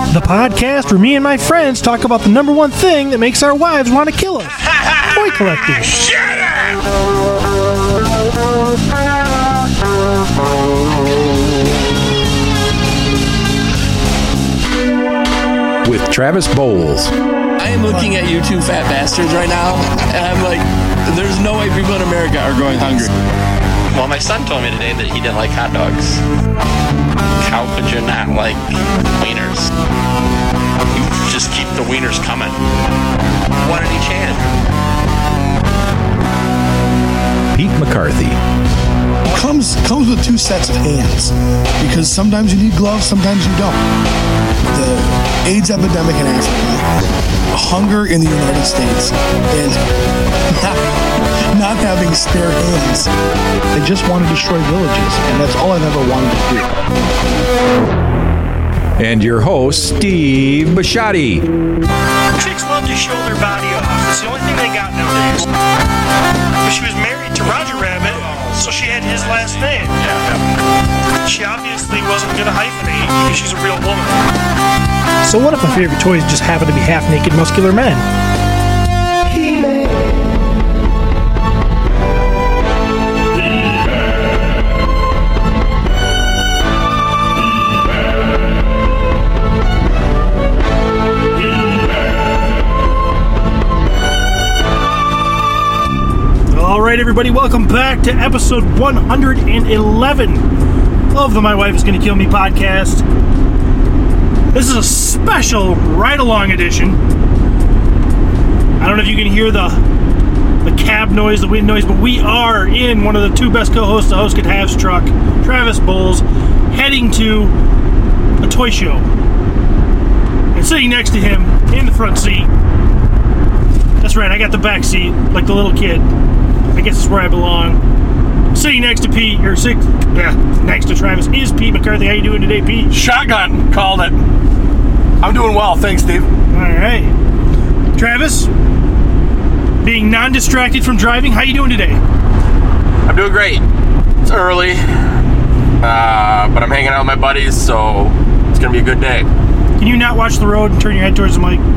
The podcast where me and my friends talk about the number one thing that makes our wives want to kill us. Toy collecting. Shut up! With Travis Bowles. I am looking at you two fat bastards right now, and I'm like, there's no way people in America are going hungry. Well, my son told me today that he didn't like hot dogs. How could you not like wieners? You just keep the wieners coming. One in each hand. Pete McCarthy. Comes with two sets of hands, because sometimes you need gloves, sometimes you don't. The AIDS epidemic in Africa, hunger in the United States, and not having spare hands. They just want to destroy villages, and that's all I've ever wanted to do. And your host, Steve Bisciotti. Chicks love to show their body off. It's the only thing they got nowadays. But she was married to Roger Rabbit, so she had his last name. She obviously wasn't going to hyphenate because she's a real woman. So what if my favorite toys just happen to be half-naked muscular men? All right, everybody, welcome back to episode 111 of the My Wife Is Gonna Kill Me podcast. This is a special ride-along edition. I don't know if you can hear the cab noise, the wind noise, but we are in one of the two best co-hosts the host could have's truck, Travis Bowles, heading to a toy show. And sitting next to him in the front seat, that's right, I got the back seat, like the little kid. I guess it's where I belong. Sitting next to Pete, next to Travis, is Pete McCarthy. How you doing today, Pete? Shotgun, called it. I'm doing well, thanks, Steve. All right. Travis, being non-distracted from driving, how you doing today? I'm doing great. It's early, but I'm hanging out with my buddies, so it's gonna be a good day. Can you not watch the road and turn your head towards the mic?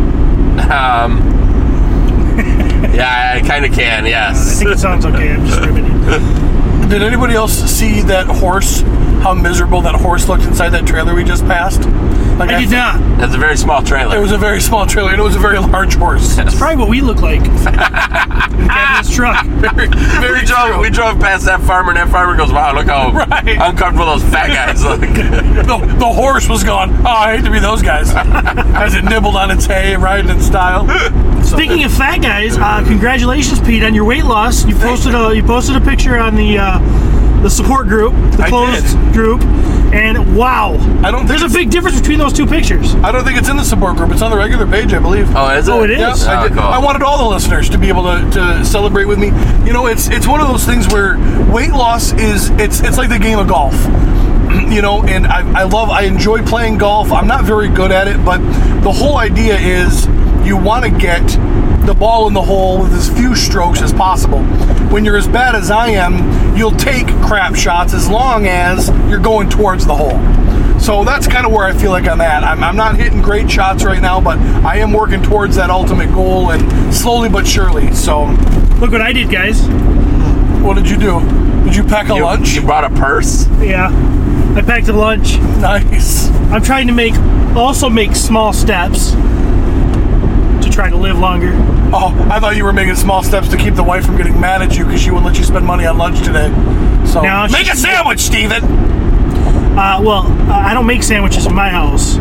Yeah, I kind of can, yes. I think it sounds okay. I'm just ribbing you. Did anybody else see that horse? How miserable that horse looked inside that trailer we just passed? I did not. That's a very small trailer. It was a very small trailer, and it was a very large horse. That's probably what we look like in the cab of this truck. We drove past that farmer, and that farmer goes, wow, look how uncomfortable those fat guys look. The horse was gone. Oh, I hate to be those guys. As it nibbled on its hay, riding in style. Speaking of fat guys, congratulations, Pete, on your weight loss. You posted a picture on the support group, the closed group, and wow, there's a big difference between those two pictures. I don't think it's in the support group. It's on the regular page, I believe. Oh, is it? Oh, it is? Yes, I did. Cool. I wanted all the listeners to be able to celebrate with me. You know, it's one of those things where weight loss it's like the game of golf. You know, and I enjoy playing golf. I'm not very good at it, but the whole idea is you want to get the ball in the hole with as few strokes as possible. When you're as bad as I am, you'll take crap shots as long as you're going towards the hole. So that's kind of where I feel like I'm at. I'm not hitting great shots right now, but I am working towards that ultimate goal, and slowly but surely. So look what I did, guys. What did you do? Did you pack a lunch? You brought a purse? Yeah, I packed a lunch. Nice. I'm trying to make small steps to try to live longer. Oh, I thought you were making small steps to keep the wife from getting mad at you because she wouldn't let you spend money on lunch today. So now make a sandwich, Steven! I don't make sandwiches in my house.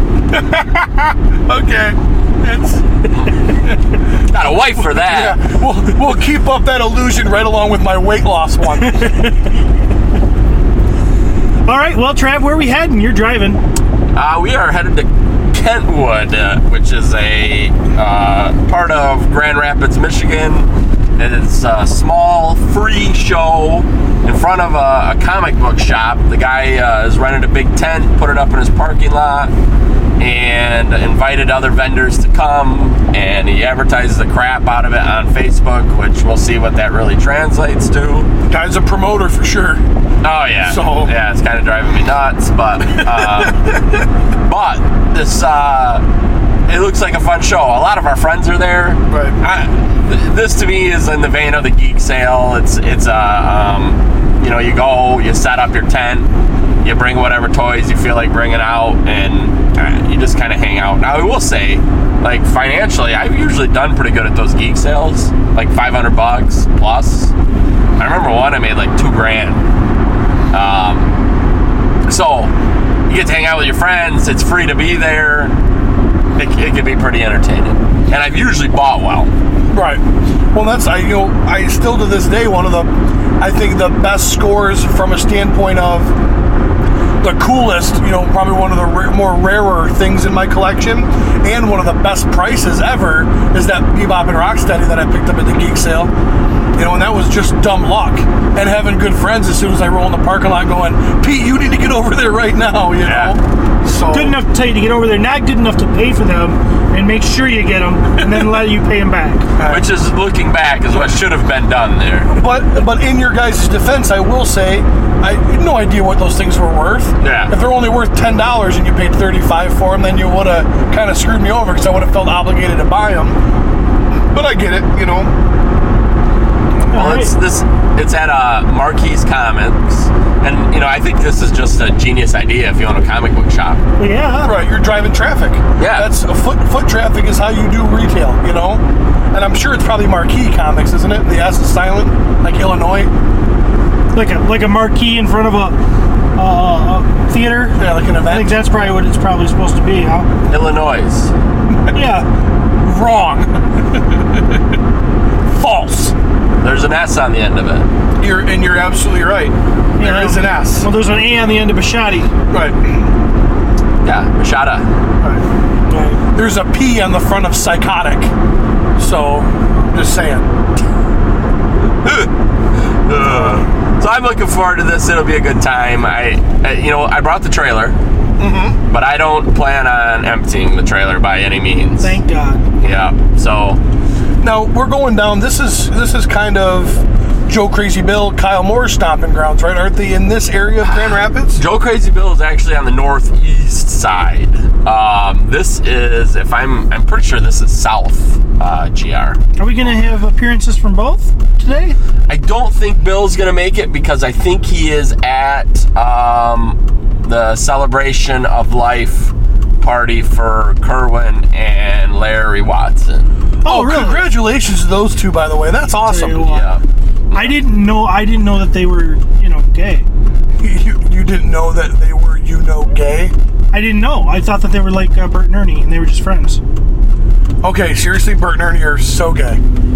Okay. Got a wife for that. Yeah, we'll keep up that illusion right along with my weight loss one. All right, well, Trav, where are we heading? You're driving. We are headed to Kentwood, which is a part of Grand Rapids, Michigan. It's a small, free show in front of a comic book shop. The guy has rented a big tent, put it up in his parking lot, and invited other vendors to come, and he advertises the crap out of it on Facebook, which we'll see what that really translates to. Guy's a promoter for sure. Oh yeah, So- yeah, it's kind of driving me nuts, but but this it looks like a fun show. A lot of our friends are there. Right. This to me is in the vein of the geek sale. It's you know, you go, you set up your tent, you bring whatever toys you feel like bringing out, and you just kind of hang out. Now I will say, like financially, I've usually done pretty good at those geek sales, like $500 plus. I remember one I made like $2,000. So you get to hang out with your friends. It's free to be there. It can be pretty entertaining, and I've usually bought well. Right. Well, that's I still to this day I think the best scores from a standpoint of the coolest, probably one of the more rarer things in my collection, and one of the best prices ever is that Bebop and Rocksteady that I picked up at the geek sale. And that was just dumb luck and having good friends as soon as I roll in the parking lot going, Pete, you need to get over there right now, Yeah. So Good enough to tell you to get over there, not good enough to pay for them and make sure you get them and then let you pay them back. Which is, looking back, is what should have been done there. But in your guys' defense, I will say, I had no idea what those things were worth. Yeah. If they're only worth $10 and you paid $35 for them, then you would have kind of screwed me over because I would have felt obligated to buy them. But I get it, Well, All right. it's at Marquise Comics, and I think this is just a genius idea if you own a comic book shop. Yeah. Right, you're driving traffic. Yeah. That's foot traffic is how you do retail, And I'm sure it's probably Marquee Comics, isn't it? The S is silent, like Illinois. Like a marquee in front of a theater. Yeah, like an I think event. that's probably what it's probably supposed to be, huh? Illinois. Yeah. Wrong. False. There's an S on the end of it. You're absolutely right. There is an S. Well, there's an A on the end of Bashadi. Right. Yeah, Machada. Right. There's a P on the front of psychotic. So, just saying. So I'm looking forward to this. It'll be a good time. I brought the trailer, but I don't plan on emptying the trailer by any means. Thank God. Yeah. So Now we're going down. This is kind of Joe Crazy Bill, Kyle Moore's stomping grounds, right? Aren't they in this area of Grand Rapids? Joe Crazy Bill is actually on the northeast side. This is, I'm pretty sure this is south. GR. Are we going to have appearances from both today? I don't think Bill's gonna make it because I think he is at the Celebration of Life party for Kerwin and Larry Watson. Oh, really? Congratulations to those two, by the way. That's Tell awesome. you what. Yeah. I didn't know that they were, gay. You didn't know that they were, gay? I didn't know. I thought that they were like Bert and Ernie and they were just friends. Okay, seriously, Bert and Ernie are so gay.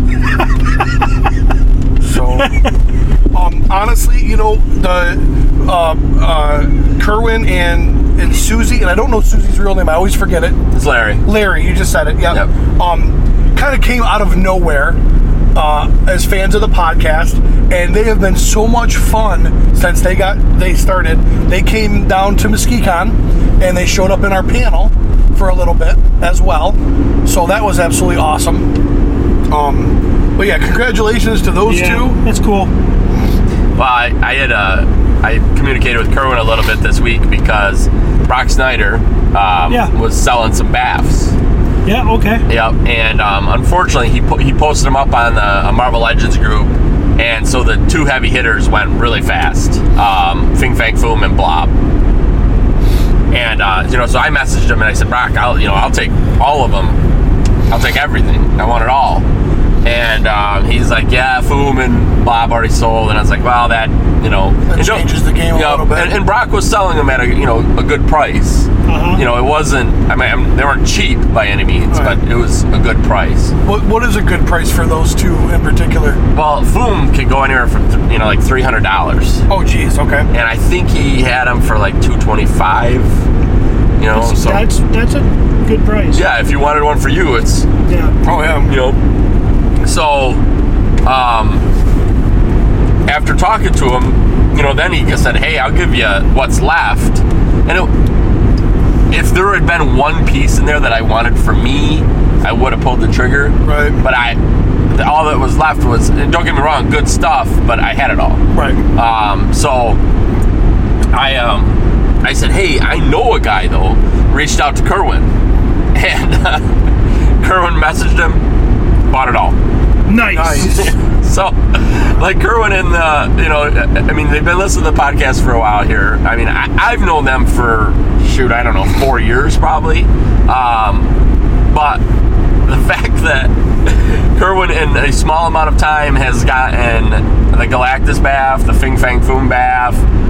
So, honestly, the Kerwin and Susie, and I don't know Susie's real name. I always forget it. It's Larry. Larry, you just said it. Yep. Yep. Kind of came out of nowhere as fans of the podcast, and they have been so much fun since they started. They came down to Mesquicon, and they showed up in our panel for a little bit as well. So that was absolutely awesome. But yeah, congratulations to those two. That's cool. Well, I communicated with Kerwin a little bit this week because Brock Snyder was selling some baths. Yeah, okay. Yep, and unfortunately, he posted them up on the Marvel Legends group, and so the two heavy hitters went really fast. Fing Fang Foom and Blob. And so I messaged him and I said, Brock, I'll take all of them. I'll take everything. I want it all. And he's like, yeah, Foom and Blob already sold. And I was like, well, that changes the game a little bit. And Brock was selling them at a good price. Uh-huh. It wasn't. They weren't cheap by any means, Right. but it was a good price. What is a good price for those two in particular? Well, Foom could go anywhere from like $300. Oh, geez, okay. And I think he had them for like $225. So That's a good price. yeah, if you wanted one for you, it's Yeah. Oh, yeah. So after talking to him, then he just said, hey, I'll give you what's left. And if there had been one piece in there that I wanted for me, I would have pulled the trigger. Right. But all that was left was, and don't get me wrong, good stuff, but I had it all. Right. So I said, hey, I know a guy though. Reached out to Kerwin, and Kerwin messaged him, bought it all. Nice. So, like Kerwin and I mean, they've been listening to the podcast for a while here. I mean, I've known them for, I don't know, 4 years probably. But the fact that Kerwin in a small amount of time has gotten the Galactus bath, the Fing Fang Foom bath,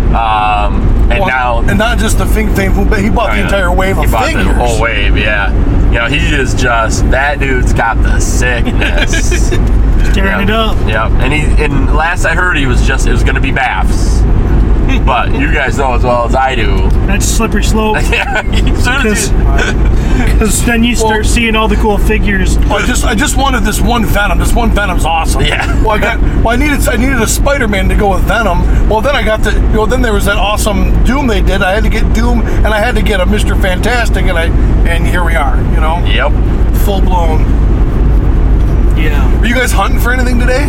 and not just the Fing Fang Foom, but he bought the entire wave of figures. He bought the whole wave, yeah. He is just, that dude's got the sickness. Tearing it up. Yep. And last I heard, it was going to be baths. But you guys know as well as I do. That's a slippery slope. Yeah. Because then you start seeing all the cool figures. I just wanted this one Venom. This one Venom's awesome. Yeah. I needed a Spider-Man to go with Venom. Well, then I got then there was that awesome Doom they did. I had to get Doom, and I had to get a Mr. Fantastic, and here we are. Yep. Full blown. Yeah. Are you guys hunting for anything today?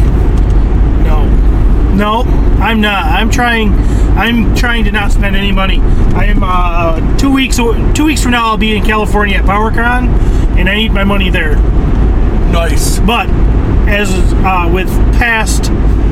No, I'm not. I'm trying to not spend any money. I am 2 weeks from now I'll be in California at PowerCon, and I need my money there. Nice. But as with past,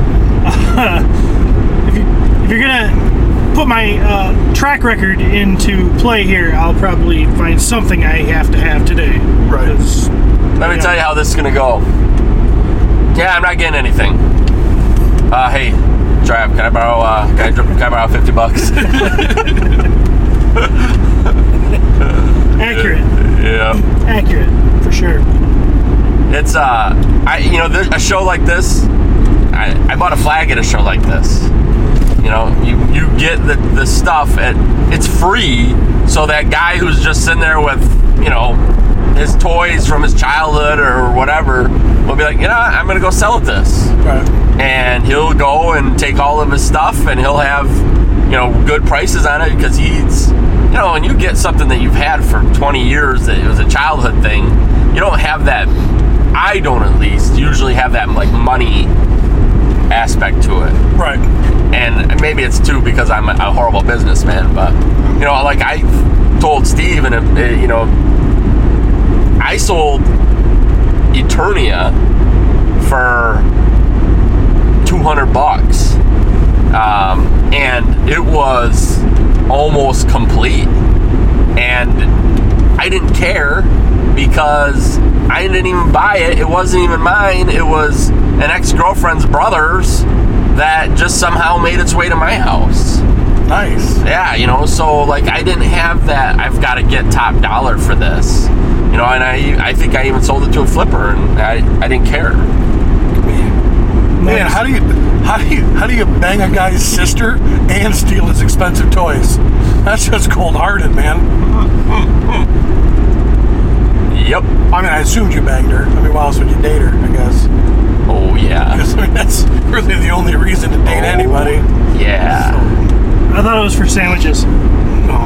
if you're gonna put my track record into play here, I'll probably find something I have to have today. Right. Let me tell you how this is gonna go. Yeah, I'm not getting anything. Hey, Trav, can I borrow $50? Accurate. Yeah. Accurate, for sure. It's a show like this. I bought a flag at a show like this. You get the stuff it's free, so that guy who's just sitting there with his toys from his childhood or whatever will be like, I'm gonna go sell at this. Right. And he'll go and take all of his stuff, and he'll have good prices on it, because he's when you get something that you've had for 20 years that it was a childhood thing, you don't have that. I don't, at least, usually have that like money aspect to it. Right. And maybe it's too because I'm a horrible businessman, but like I told Steve, and I sold Eternia for $200, and it was almost complete, and I didn't care because I didn't even buy it. It wasn't even mine. It was an ex-girlfriend's brother's that just somehow made its way to my house. Nice. Yeah, so like I didn't have that. I've got to get top dollar for this, and I think I even sold it to a flipper, and I didn't care. Man, how do you bang a guy's sister and steal his expensive toys? That's just cold-hearted, man. Yep. I mean, I assumed you banged her. I mean, why else would you date her, I guess? Oh, yeah. Because, that's really the only reason to date anybody. Yeah. I thought it was for sandwiches. No.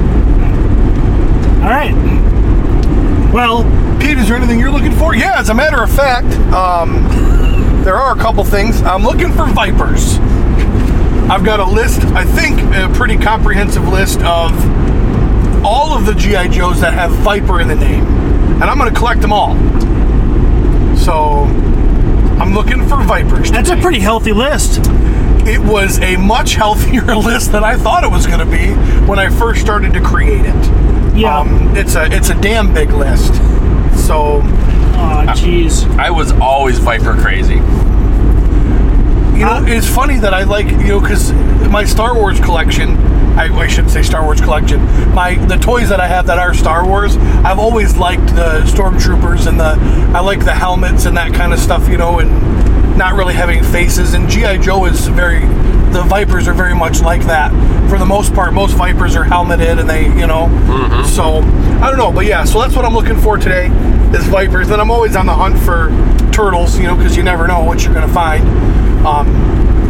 All right. Well, Pete, is there anything you're looking for? Yeah, as a matter of fact, there are a couple things. I'm looking for Vipers. I've got a list, I think a pretty comprehensive list of all of the G.I. Joes that have Viper in the name. And I'm going to collect them all. So, I'm looking for Vipers today. That's a pretty healthy list. It was a much healthier list than I thought it was going to be when I first started to create it. Yeah. It's a damn big list. So... Oh, jeez. I was always Viper crazy. It's funny that I like, because my Star Wars collection, I shouldn't say Star Wars collection, the toys that I have that are Star Wars, I've always liked the Stormtroopers, and I like the helmets and that kind of stuff, and not really having faces, and G.I. Joe is the Vipers are very much like that. For the most part, most Vipers are helmeted, and they, Mm-hmm. So, I don't know, but yeah, so that's what I'm looking for today, is Vipers. Then I'm always on the hunt for turtles, because you never know what you're going to find.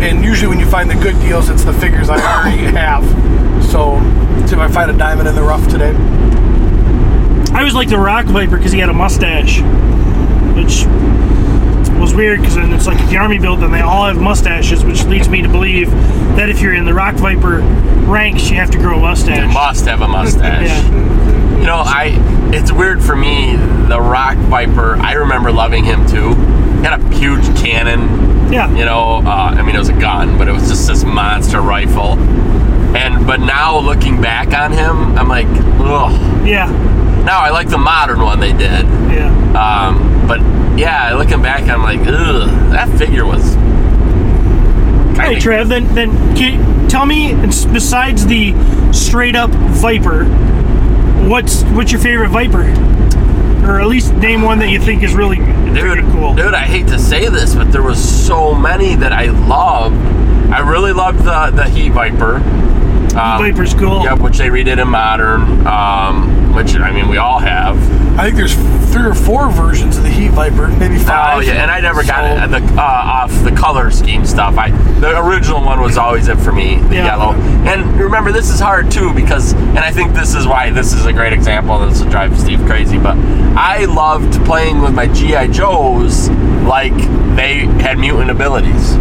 and usually when you find the good deals, it's the figures I already have. So, see if I find a diamond in the rough today. I always liked the Rock Viper because he had a mustache, which was weird because then it's like if the Army build, then they all have mustaches, which leads me to believe that if you're in the Rock Viper ranks, you have to grow a mustache. You must have a mustache. Yeah. You know, it's weird for me, the Rock Viper, I remember loving him too. He had a huge cannon. Yeah. You know, I mean, it was a gun, but it was just this monster rifle. But now looking back on him, I'm like, ugh. Yeah. Now I like the modern one they did. Yeah. But yeah, looking back, I'm like, ugh, that figure was. Hey, Trev, then can you tell me, besides the straight up Viper, what's your favorite Viper? Or at least name one that you think is really freaking cool. Dude, I hate to say this, but there was so many that I loved. I really loved the Heat Viper. Viper's cool. Yep, which they redid in modern, which, I mean, we all have. I think there's 3 or 4 versions of the Heat Viper, maybe 5. Oh, yeah, and I never got it off the color scheme stuff. The original one was always it for me, the yellow. And remember, this is hard, too, because, and I think this is why this is a great example, and this will drive Steve crazy, but I loved playing with my G.I. Joes like they had mutant abilities.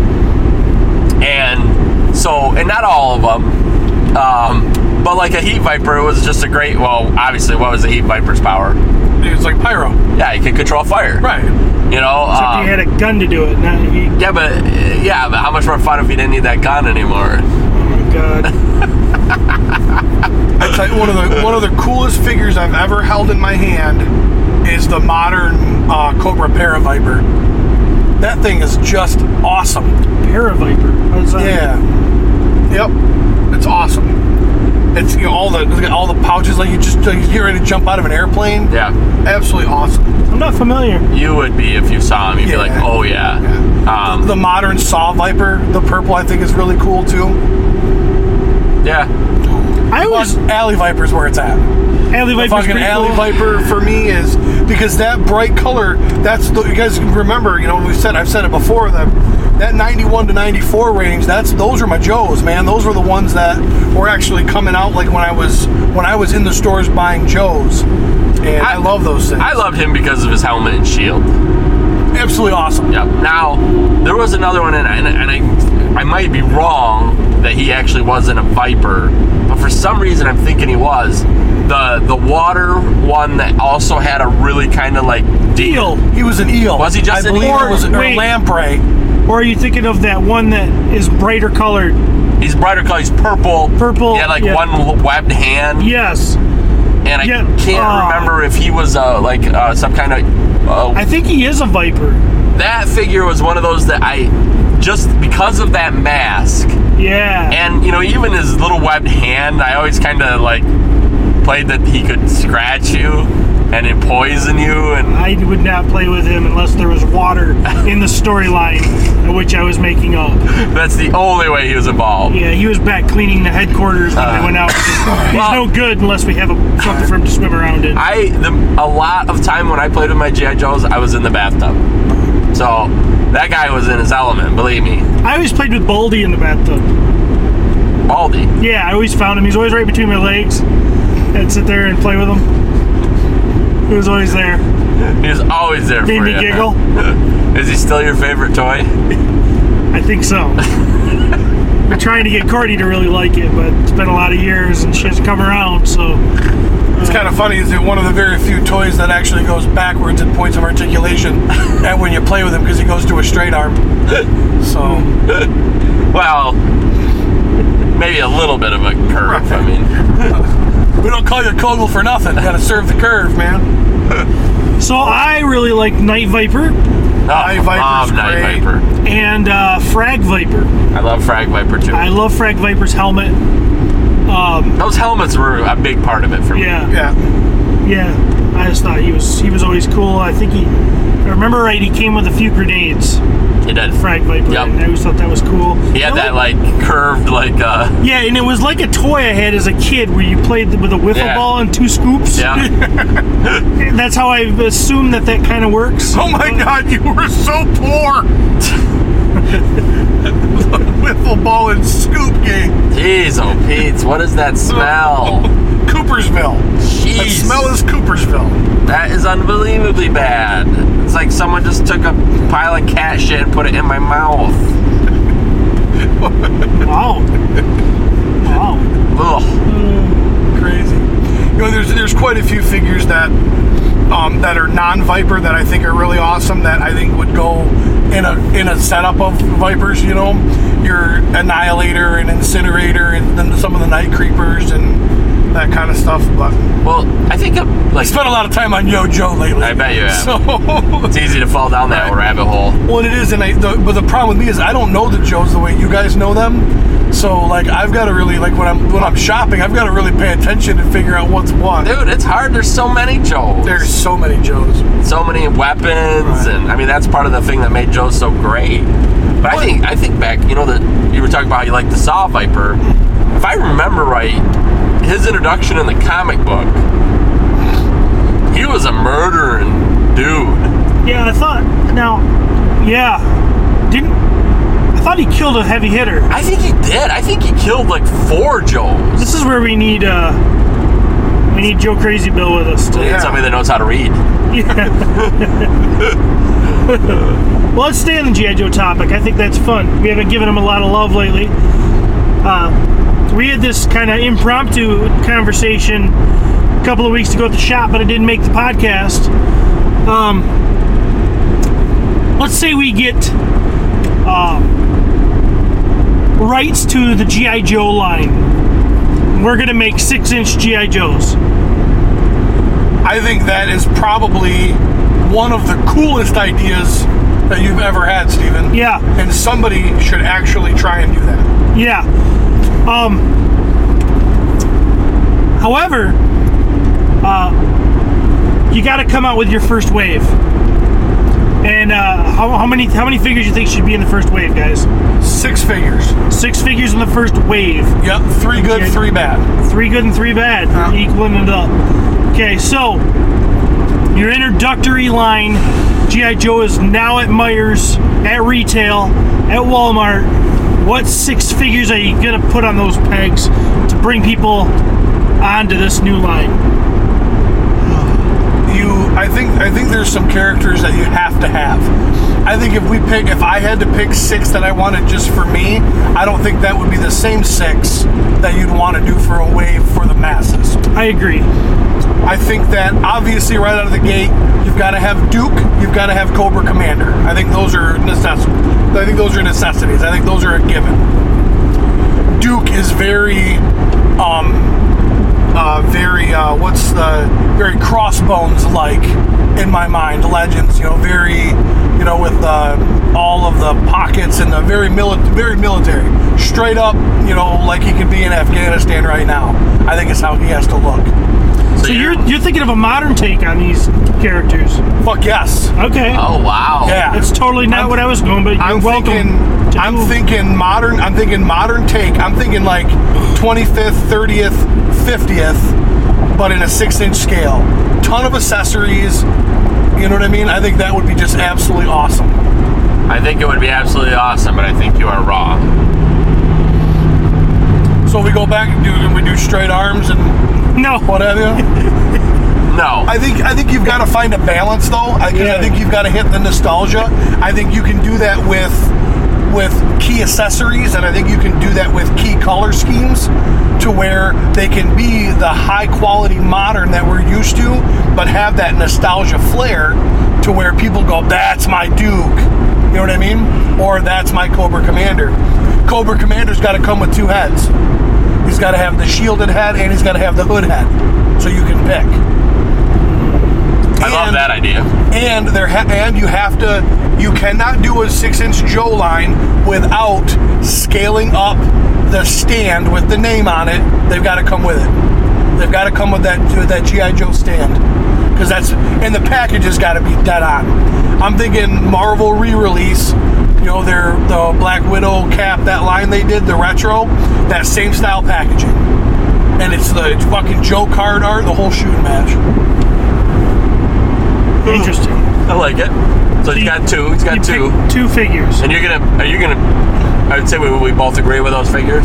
And so, and not all of them, but like a Heat Viper, it was just a great, well, obviously, what was the Heat Viper's power? It was like pyro. Yeah, you could control fire. Right. You know? Except he had a gun to do it. Yeah, but how much more fun if he didn't need that gun anymore? Oh, my God. I tell you, one of the coolest figures I've ever held in my hand is the modern Cobra Paraviper. That thing is just awesome. Paraviper? What is that? Yeah. Yep. It's awesome. It's all the pouches, like you get ready to jump out of an airplane. Yeah. Absolutely awesome. I'm not familiar. You would be if you saw him. You'd be like, oh yeah. The modern Saw Viper, the purple, I think is really cool too. Yeah. I was Alley Viper's where it's at. Alley Viper's fucking pretty Alley cool. Viper for me is because that bright color. You guys can remember. You know, I've said it before that 91 to 94 range. Those are my Joes, man. Those were the ones that were actually coming out like when I was in the stores buying Joes, and I love those things. I loved him because of his helmet and shield. Absolutely awesome. Yep. Now there was another one, and I might be wrong that he actually wasn't a Viper, but for some reason I'm thinking he was. The water one that also had a really kind of like Eel. He was an eel. Was he just an eel? It was a lamprey. Or are you thinking of that one that is brighter colored? He's brighter colored. He's purple. Purple. He had like one webbed hand. Yes. And I can't remember if he was some kind of. I think he is a Viper. That figure was one of those that I just because of that mask. Yeah. And you know, even his little webbed hand, I always kind of like played that he could scratch you and it poison you. And I would not play with him unless there was water in the storyline, which I was making up. That's the only way he was involved. Yeah, he was back cleaning the headquarters when I went out. He's no good unless we have something for him to swim around in. A lot of time when I played with my G.I. Joes, I was in the bathtub. So that guy was in his element, believe me. I always played with Baldy in the bathtub. Baldy? Yeah, I always found him. He's always right between my legs. I'd sit there and play with him. He was always there. He was always there for you. Made me giggle. Is he still your favorite toy? I think so. We're trying to get Courtney to really like it, but it's been a lot of years and she hasn't come around, so... It's kind of funny, is it one of the very few toys that actually goes backwards in points of articulation and when you play with him because he goes to a straight arm. So... Well, maybe a little bit of a curve, I mean... We don't call you Kogel for nothing. You gotta serve the curve, man. So I really like Night Viper. Night Viper's Night Viper. And Frag Viper. I love Frag Viper too. I love Frag Viper's helmet. Those helmets were a big part of it for me. Yeah. I just thought he was always cool. I think if I remember right, he came with a few grenades. He did. Frag Viper. Yep. And I always thought that was cool. He had that like curved Yeah, and it was like a toy I had as a kid where you played with a wiffle ball and 2 scoops. Yeah. That's how I assume that kind of works. Oh my God, you were so poor. Wiffle ball and scoop game. Jeez, oh Pete, what is that smell? Coopersville. Jeez. That smell is Coopersville. That is unbelievably bad. It's like someone just took a pile of cat shit and put it in my mouth. Wow. Wow. Ugh. Crazy. You know, there's quite a few figures that are non-Viper that I think are really awesome, that I think would go in a setup of Vipers. You know, your Annihilator and Incinerator, and then some of the Night Creepers and that kind of stuff. But Well, I think I spent a lot of time on Yo-Jo lately. I bet you have. So it's easy to fall down that rabbit hole. Well, it is, but the problem with me is I don't know the Joes the way you guys know them. So like I've got to really, like when I'm shopping, I've got to really pay attention and figure out what's what. Dude, it's hard. There's so many Joes. There's so many Joes. So many weapons, and I mean that's part of the thing that made Joe so great. But I think back, you know, that you were talking about how you like the Saw Viper. If I remember right, his introduction in the comic book, he was a murdering dude. Yeah, I thought he killed a heavy hitter. I think he did. I think he killed like 4 Joes. This is where we need Joe Crazy Bill with us. We need somebody that knows how to read. Yeah. Well, let's stay on the G.I. Joe topic. I think that's fun. We haven't given him a lot of love lately. We had this kind of impromptu conversation a couple of weeks ago at the shop, but I didn't make the podcast. Let's say we get rights to the G.I. Joe line. We're going to make 6-inch G.I. Joes. I think that is probably one of the coolest ideas that you've ever had, Steven. Yeah. And somebody should actually try and do that. Yeah. However, you got to come out with your first wave. And how many figures do you think should be in the first wave, guys? 6 figures. 6 figures in the first wave. Yep, 3 good, 3 bad. 3 good and 3 bad, equaling it up. Okay, so your introductory line, G.I. Joe, is now at Meijer's, at retail, at Walmart. What 6 figures are you gonna put on those pegs to bring people onto this new line? I think there's some characters that you have to have. I think if I had to pick 6 that I wanted just for me, I don't think that would be the same 6 that you'd want to do for a wave for the masses. I agree. I think that obviously right out of the gate, you've got to have Duke, you've got to have Cobra Commander. I think those are necessities. I think those are a given. Duke is very very Crossbones-like in my mind. Legends, very, with all of the pockets and the very military. Straight up, like he could be in Afghanistan right now. I think is how he has to look. So you're thinking of a modern take on these characters? Fuck yes. Okay. Oh wow. Yeah. It's totally not what I was going, but you're welcome. I'm thinking modern take. I'm thinking like 25th, 30th, 50th, but in a 6-inch scale. Ton of accessories. You know what I mean? I think that would be just absolutely awesome. I think it would be absolutely awesome, but I think you are wrong. So we go back and we do straight arms and what have you? No. I think you've got to find a balance though. I think you've got to hit the nostalgia. I think you can do that with key accessories, and I think you can do that with key color schemes to where they can be the high quality modern that we're used to, but have that nostalgia flair to where people go, that's my Duke. You know what I mean? Or that's my Cobra Commander. Cobra Commander's got to come with 2 heads. He's got to have the shielded head and he's got to have the hood head, so you can pick. I love that idea. And you cannot do a 6-inch Joe line without scaling up the stand with the name on it. They've got to come with it. They've got to come with that G.I. Joe stand, because and the package has got to be dead on. I'm thinking Marvel re-release. The Black Widow cap, that line they did, the retro, that same style packaging. And it's the fucking Joe card art, the whole shooting match. Interesting. I like it. It's So he's got two. He's got You two. pick 2 figures. And are you gonna? I would say we both agree with those figures.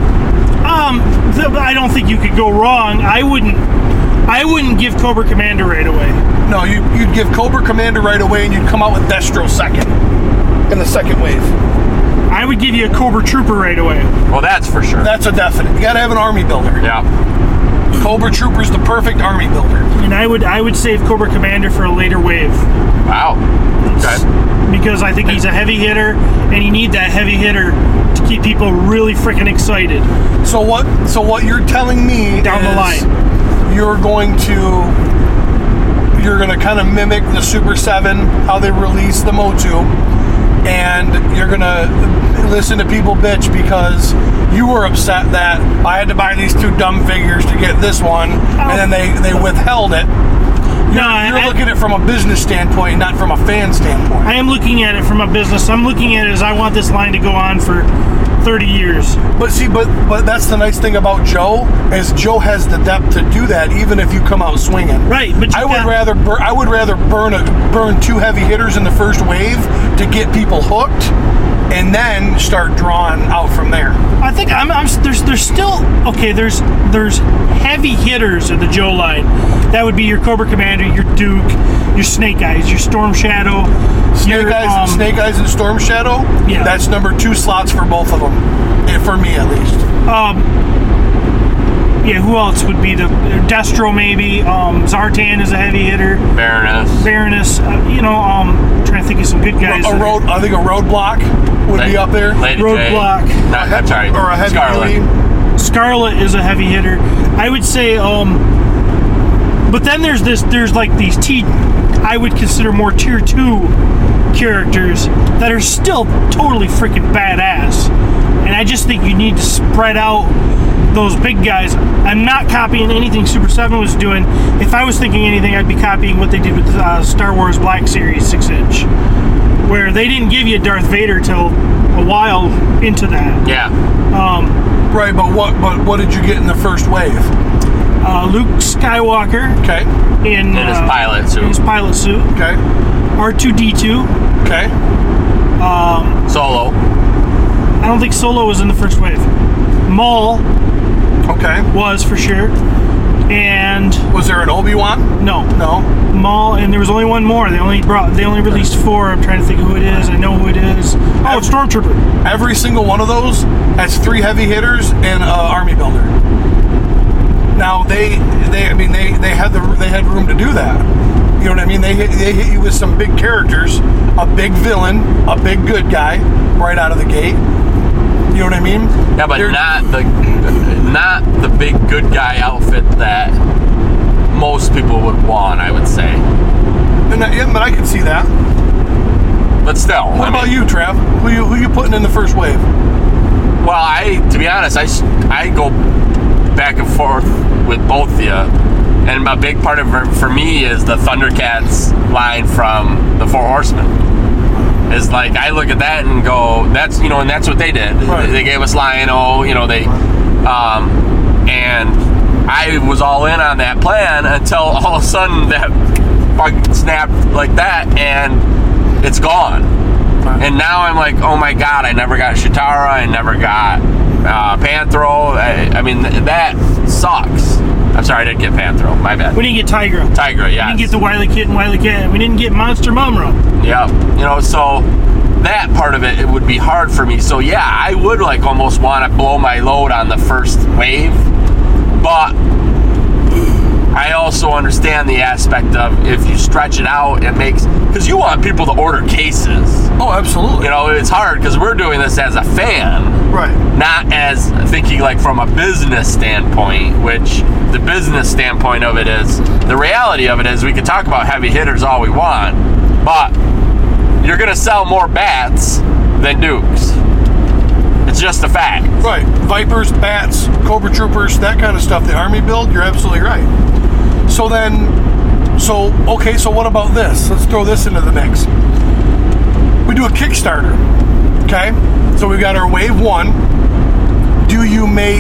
I don't think you could go wrong. I wouldn't give Cobra Commander right away. No, you'd give Cobra Commander right away, and you'd come out with Destro second in the second wave. I would give you a Cobra Trooper right away. Well, that's for sure. That's a definite. You got to have an army builder. Yeah. Cobra Trooper's the perfect army builder. And I would save Cobra Commander for a later wave. Wow. Okay. Because I think he's a heavy hitter, and you need that heavy hitter to keep people really freaking excited. So what you're telling me Down the line. You're going to kind of mimic the Super 7, how they release the Motu, and you're going to listen to people bitch because you were upset that I had to buy these 2 dumb figures to get this one, and then they withheld it. You're looking at it from a business standpoint, not from a fan standpoint. I am looking at it from a business. I'm looking at it as I want this line to go on for 30 years. But see, but that's the nice thing about Joe, is Joe has the depth to do that, even if you come out swinging. Right, but I would rather burn 2 heavy hitters in the first wave to get people hooked, and then start drawing out from there. I think there's still okay. There's heavy hitters in the Joe line. That would be your Cobra Commander, your Duke, your Snake Eyes, your Storm Shadow. Snake Eyes and Storm Shadow. Yeah, that's number 2 slots for both of them, for me at least. Yeah, who else would be the Destro maybe? Zartan is a heavy hitter. Baroness. Trying to think of some good guys. I think a Roadblock would be up there. Lady Roadblock. I'm sorry. Or a heavy Scarlet. Scarlet is a heavy hitter. I would say. But then there's like these I would consider more tier 2 characters that are still totally freaking badass. And I just think you need to spread out those big guys. I'm not copying anything Super 7 was doing. If I was thinking anything, I'd be copying what they did with Star Wars Black Series 6-inch, where they didn't give you Darth Vader till a while into that. Yeah. Right, but what did you get in the first wave? Luke Skywalker. Okay. In his pilot suit. Okay. R2-D2. Okay. Solo. I don't think Solo was in the first wave. Maul. Okay. Was for sure. And was there an Obi-Wan? No. Maul, and there was only one more. They only released 4. I'm trying to think of who it is. I know who it is. Oh, it's Stormtrooper. Every single one of those has 3 heavy hitters and an army builder. Now they had room to do that. You know what I mean? They hit you with some big characters, a big villain, a big good guy right out of the gate. You know what I mean? Yeah, but not the big good guy outfit that most people would want, I would say. Yeah, but I can see that. But still, what about you, Trav? Who you putting in the first wave? Well, to be honest, I go back and forth with both of you, and a big part of it for me is the Thundercats line from the 4 Horsemen. Is like I look at that and go, that's and that's what they did. Right. They gave us Lion-O, and I was all in on that plan until all of a sudden that fucking snapped like that and it's gone. Right. And now I'm like, oh my god, I never got Chitara, I never got Panthro. I mean, that sucks. I'm sorry, I didn't get Panthro. My bad. We didn't get Tigra. Tigra, yeah. We didn't get the Wily Kit and Wily Cat. We didn't get Monster Mumra. Yeah. So that part of it would be hard for me. So yeah, I would like almost want to blow my load on the first wave. But I also understand the aspect of if you stretch it out, it makes, because you want people to order cases. Oh, absolutely. It's hard because we're doing this as a fan. Right. Not as thinking like from a business standpoint, which the business standpoint of it is, the reality of it is we can talk about heavy hitters all we want, but you're going to sell more bats than Dukes. It's just a fact. Right. Vipers, bats, Cobra Troopers, that kind of stuff, the army build, you're absolutely right. So what about this? Let's throw this into the mix. We do a Kickstarter, okay? So we've got our wave 1. Do you make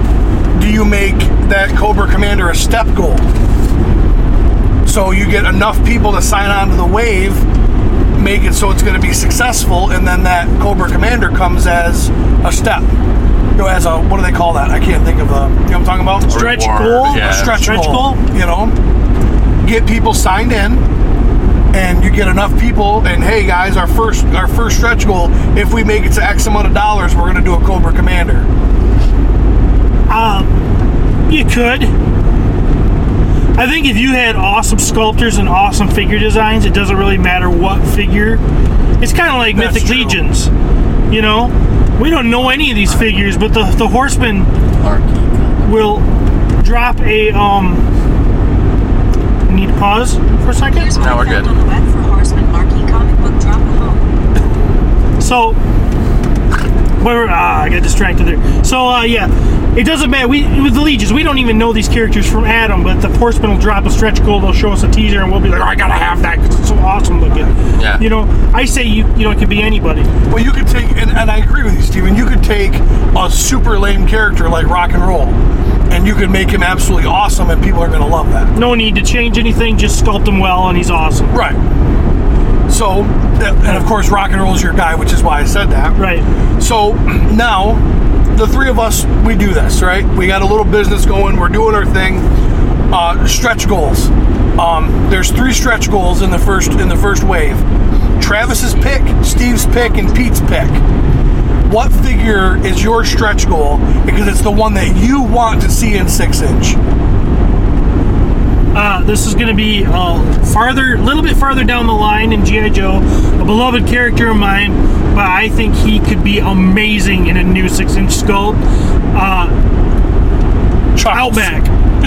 that Cobra Commander a step goal? So you get enough people to sign on to the wave, make it so it's going to be successful, and then that Cobra Commander comes as a step. You know, as a, what do they call that? I can't think of the, you know what I'm talking about? Stretch Reward, goal? yeah. A stretch Stretch goal. goal? You know, get people signed in, and you get enough people, and hey guys, our first stretch goal, if we make it to X amount of dollars, we're going to do a Cobra Commander. You could. I think if you had awesome sculptors and awesome figure designs, it doesn't really matter what figure. It's kind of like That's Mythic true. Legions. You know, we don't know any of these figures, but the Horseman will drop a Need to pause for a second. Here's what No, I we're found good. on the web for Horseman Marquee comic book drop home. So, I got distracted there. So, yeah, it doesn't matter. With the Legions, we don't even know these characters from Adam, but the Horseman will drop a stretch goal. They'll show us a teaser, and we'll be like, "Oh, I gotta have that because it's so awesome looking." Yeah. You know, I say you know it could be anybody. Well, you could take, and I agree with you, Steven, you could take a super lame character like Rock and Roll, and you could make him absolutely awesome, and people are going to love that. No need to change anything. Just sculpt him well, and he's awesome. Right. So, and of course, Rock and Roll is your guy, which is why I said that. Right. So now, the three of us, we do this, right? We got a little business going. We're doing our thing. Stretch goals. There's 3 stretch goals in the first wave. Travis's pick, Steve's pick, and Pete's pick. What figure is your stretch goal? Because it's the one that you want to see in 6-inch. This is going to be a little bit farther down the line in G.I. Joe, a beloved character of mine, but I think he could be amazing in a new 6-inch sculpt. Outback.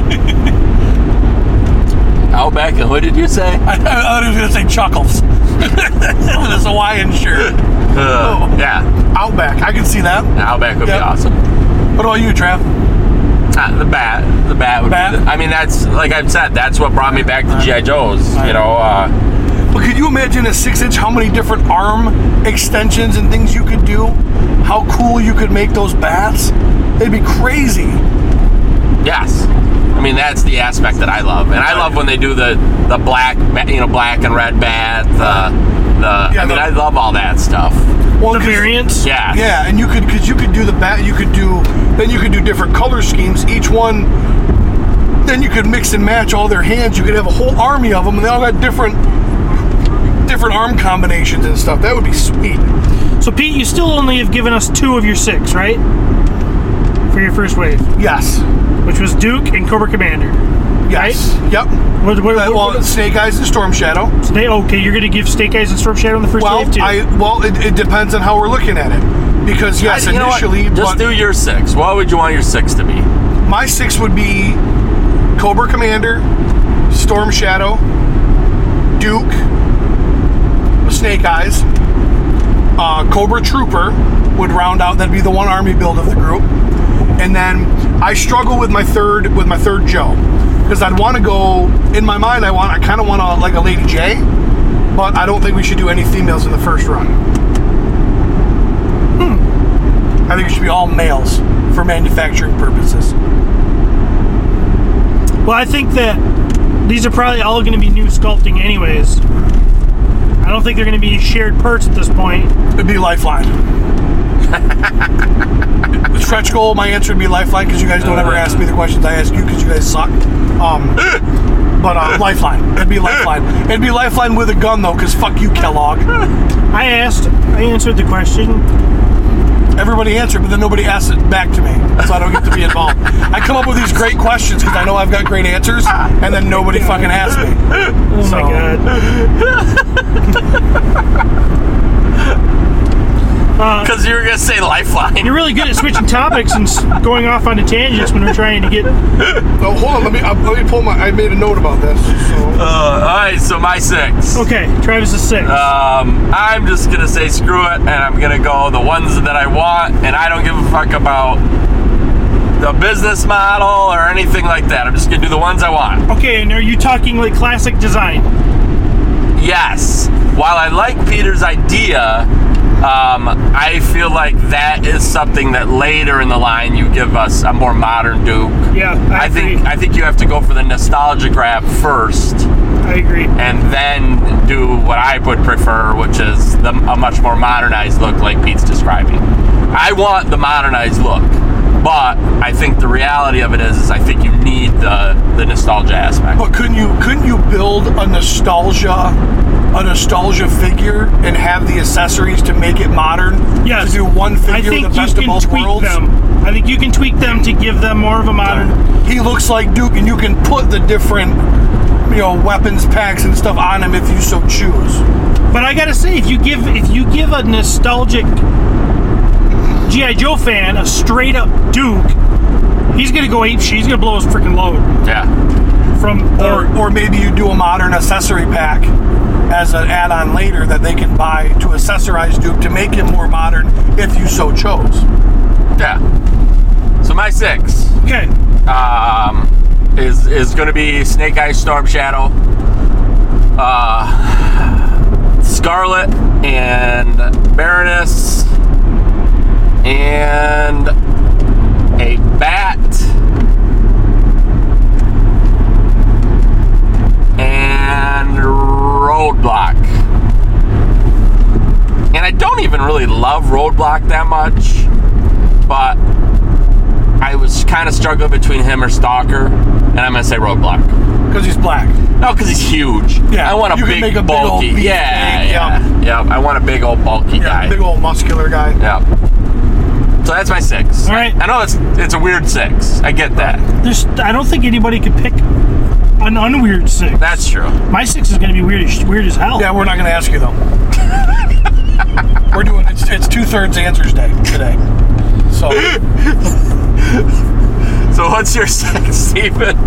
Outback, and what did you say? I thought he was going to say Chuckles. With his Hawaiian shirt. Yeah, Outback, I can see that. Outback would Yep. be awesome. What about you, Trav? The bat would Bat? be. I mean, that's like I've said. That's what brought me back to GI Joes. You know, But could you imagine a 6-inch, how many different arm extensions and things you could do? How cool you could make those bats? It'd be crazy. yes. I mean, that's the aspect that I love, and I love when they do the black, black and red bat. I love all that stuff. Well, The 'cause- variants. Yeah. Yeah, and you could do the bat. You could do different color schemes. Each one. Then you could mix and match all their hands. You could have a whole army of them, and they all got different arm combinations and stuff. That would be sweet. So, Pete, you still only have given us 2 of your 6, right? For your first wave, Yes. which was Duke and Cobra Commander. Yes. Yep. What, Snake Eyes and Storm Shadow. okay, you're going to give Snake Eyes and Storm Shadow in the first wave, too. It depends on how we're looking at it. Because yes, You know what? initially, Just do your 6. What would you want your 6 to be? my 6 would be Cobra Commander, Storm Shadow, Duke, Snake Eyes, Cobra Trooper would round out. That'd be the one army build of the group, and then I struggle with my third Joe, because I'd want to go in my mind. I kind of want to like a Lady J, but I don't think we should do any females in the first run. I think it should be all males for manufacturing purposes. Well, I think that these are probably all going to be new sculpting anyways. I don't think they're going to be shared parts at this point. It'd be Lifeline. The stretch goal, my answer would be Lifeline, because you guys don't ever ask me the questions I ask you because you guys suck. But Lifeline. It'd be Lifeline. It'd be Lifeline with a gun, though, because fuck you, Kellogg. I answered the question. Everybody answered, but then nobody asked it back to me, so I don't get to be involved. I come up with these great questions because I know I've got great answers, and then nobody fucking asks me. Oh my god. Because you were gonna say Lifeline. You're really good at switching topics and going off onto tangents when we're trying to get... Oh, hold on. Let me pull my... I made a note about this. So. All right, so my 6. Okay, Travis is 6. I'm just gonna say screw it, and I'm gonna go the ones that I want, and I don't give a fuck about the business model or anything like that. I'm just gonna do the ones I want. Okay, and are you talking like classic design? Yes. While I like Peter's idea, I feel like that is something that later in the line you give us a more modern Duke. Yeah, I think you have to go for the nostalgia grab first, I agree. and then do what I would prefer, which is a much more modernized look like Pete's describing. I want the modernized look, but I think the reality of it is I think you need the nostalgia aspect. But couldn't you build a nostalgia figure and have the accessories to make it modern? Yes. To do one figure the best of both worlds? I think you can tweak them to give them more of a modern... He looks like Duke, and you can put the different, weapons packs and stuff on him if you so choose. But I gotta say, if you give a nostalgic G.I. Joe fan a straight up Duke, he's gonna go apeshit. He's gonna blow his freaking load. Yeah. Or maybe you do a modern accessory pack as an add-on later that they can buy to accessorize Duke to make him more modern if you so chose. Yeah. So my 6. Okay. Is going to be Snake Eyes Storm Shadow, Scarlet, and Baroness, and a bat, and Roadblock. And I don't even really love Roadblock that much, but I was kind of struggling between him or Stalker, and I'm going to say Roadblock. Because he's black. No, because he's huge. Yeah, I want a big, bulky. Yeah. I want a big old bulky guy. Big old muscular guy. Yeah. So that's my 6. All right. I know it's a weird 6. I get that. I don't think anybody could pick an unweird 6. That's true. My 6 is going to be weird as hell. Yeah, we're not going to ask you though. We're doing it's 2/3 answers day today. So. So what's your 6, Stephen?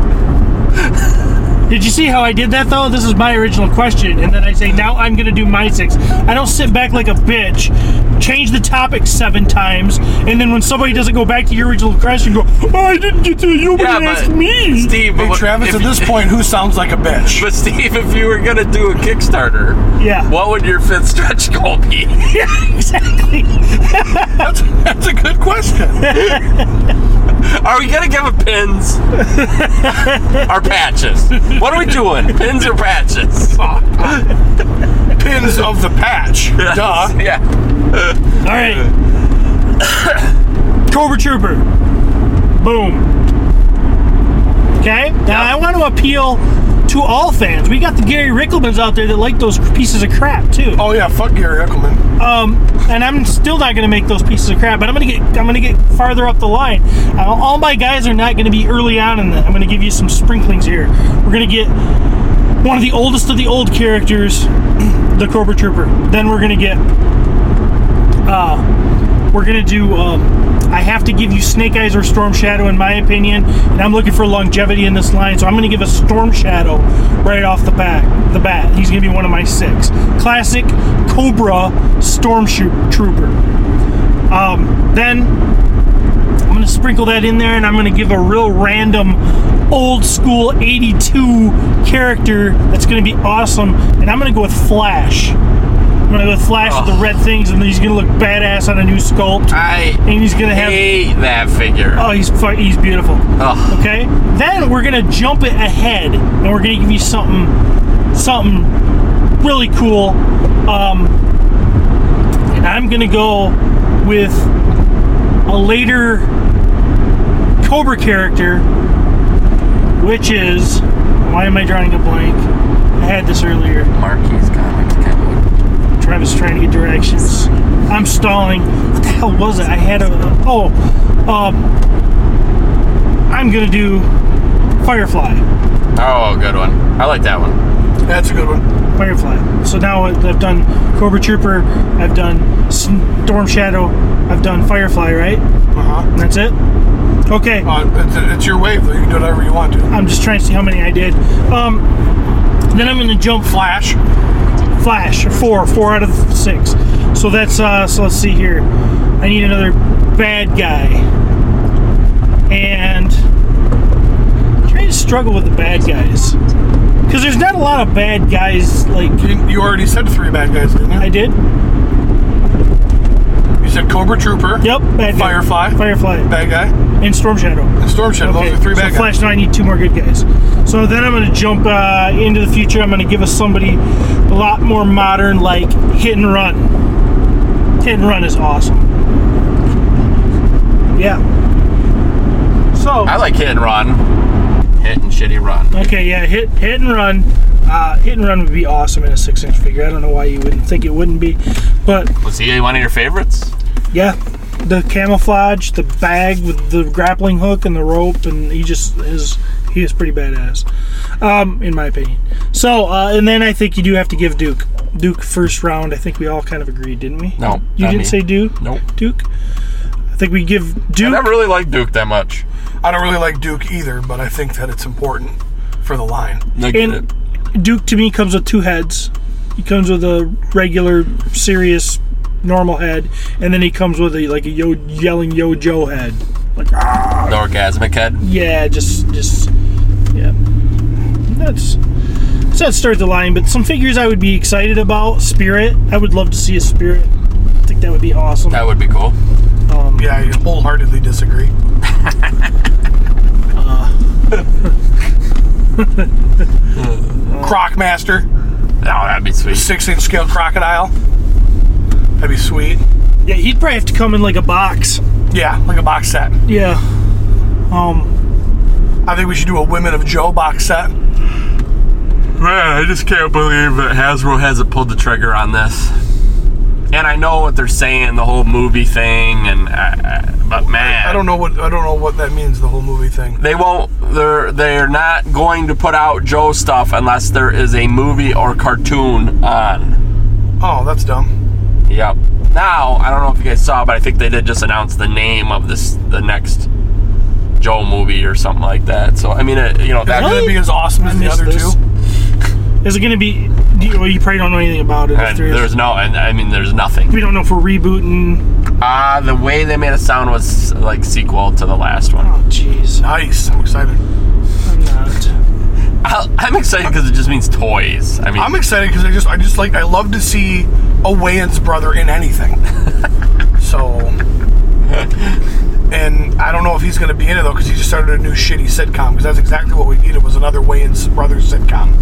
Did you see how I did that though? This is my original question, and then I say now I'm gonna do my 6. I don't sit back like a bitch, change the topic 7 times, and then when somebody doesn't go back to your original question, go, "Oh, I didn't get to you, but ask me." Steve, hey, Travis, at this point, who sounds like a bitch? But Steve, if you were gonna do a Kickstarter, what would your 5th stretch goal be? Yeah, exactly. That's a good question. Are we gonna give him pins? Or patches? What are we doing? Pins or patches? Pins of the patch. Yes. Duh. Yeah. All right. Cobra Trooper. Boom. Okay? Now I want to appeal to all fans. We got the Gary Rickelmans out there that like those pieces of crap too. Oh yeah, fuck Gary Rickelman. And I'm still not going to make those pieces of crap, but I'm going to get farther up the line. All my guys are not going to be early on in that. I'm going to give you some sprinklings here. We're going to get one of the oldest of the old characters, the Cobra Trooper. Then we're going to get I have to give you Snake Eyes or Storm Shadow in my opinion, and I'm looking for longevity in this line, so I'm going to give a Storm Shadow right off the bat. He's going to be one of my 6. Classic Cobra Storm Trooper. Then I'm going to sprinkle that in there, and I'm going to give a real random old school 82 character that's going to be awesome, and I'm going to go with Flash. I'm going to go with Flash with the red things, and he's going to look badass on a new sculpt. And he's going to hate that figure. Oh, he's beautiful. Oh. Okay? Then we're going to jump it ahead, and we're going to give you something really cool. And I'm going to go with a later Cobra character, which is... Why am I drawing a blank? I had this earlier. Marquis Comics. Travis trying to get directions. I'm stalling. What the hell was it? I had I'm gonna do Firefly. Oh, good one. I like that one. That's a good one. Firefly. So now I've done Cobra Trooper, I've done Storm Shadow, I've done Firefly, right? And that's it? Okay. It's your wave, though. You can do whatever you want to. I'm just trying to see how many I did. Then I'm gonna jump Flash, 4 out of 6. So that's so let's see here. I need another bad guy, and I'm trying to struggle with the bad guys because there's not a lot of bad guys. Like you already said 3 bad guys, didn't you? I did. You You said Cobra Trooper. Yep, bad guy. Firefly. Bad guy. And Storm Shadow. And Storm Shadow. Okay, Those are 3 bad so guys. Flash and I need 2 more good guys. So then I'm going to jump into the future. I'm going to give us somebody a lot more modern, like Hit and Run. Hit and Run is awesome. Yeah. So I like Hit and Run. Hit and shitty run. okay, yeah, hit and run. Hit and Run would be awesome in a 6-inch figure. I don't know why you wouldn't think it wouldn't be, but Was he one of your favorites? yeah, the camouflage, the bag with the grappling hook and the rope, and he is pretty badass, in my opinion. So, and then I think you do have to give Duke first round. I think we all kind of agreed, didn't we? No, you not didn't me. say Duke. Nope. Duke. I think we give Duke. I never really liked Duke that much. I don't really like Duke either, but I think that it's important for the line. I get And it. Duke to me comes with 2 heads. He comes with a regular, serious, normal head, and then he comes with a yelling Yo Joe head. Like, ah. The orgasmic head. Yeah, just yeah. That's that start the line. But some figures I would be excited about. Spirit. I would love to see a Spirit. I think that would be awesome. That would be cool. Yeah, I wholeheartedly disagree. Crocmaster. Oh, that'd be sweet. 6-inch scale crocodile. That'd be sweet. Yeah, he'd probably have to come in like a box. Yeah, like a box set. Yeah. I think we should do a Women of Joe box set. Man, I just can't believe that Hasbro hasn't pulled the trigger on this. And I know what they're saying, the whole movie thing, and but man, I don't know what that means. The whole movie thing. they won't. They're not going to put out Joe stuff unless there is a movie or cartoon on. Oh, that's dumb. Yep. Now I don't know if you guys saw, but I think they did just announce the name of the next Joe movie or something like that. So I mean, Is that Really? going to be as awesome as the missed other this. 2? Is it going to be? You probably don't know anything about it. If And there is. there's no, and I mean, there's nothing. We don't know if we're rebooting. The way they made it sound was like sequel to the last one. Oh, jeez. Nice. I'm excited. I'm not. I'm excited because it just means toys. I mean, I'm excited because I love to see a Wayans brother in anything. So, and I don't know if he's going to be in it though because he just started a new shitty sitcom because that's exactly what we needed was another Wayans brothers sitcom.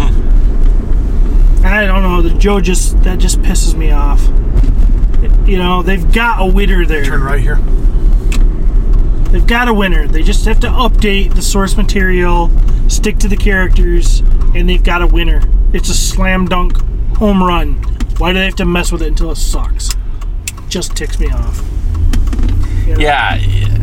I don't know. The Joe just pisses me off. You know, they've got a winner there. Turn right here. They've got a winner. They just have to update the source material, stick to the characters, and they've got a winner. It's a slam dunk home run. Why do they have to mess with it until it sucks? Just ticks me off. You know? yeah,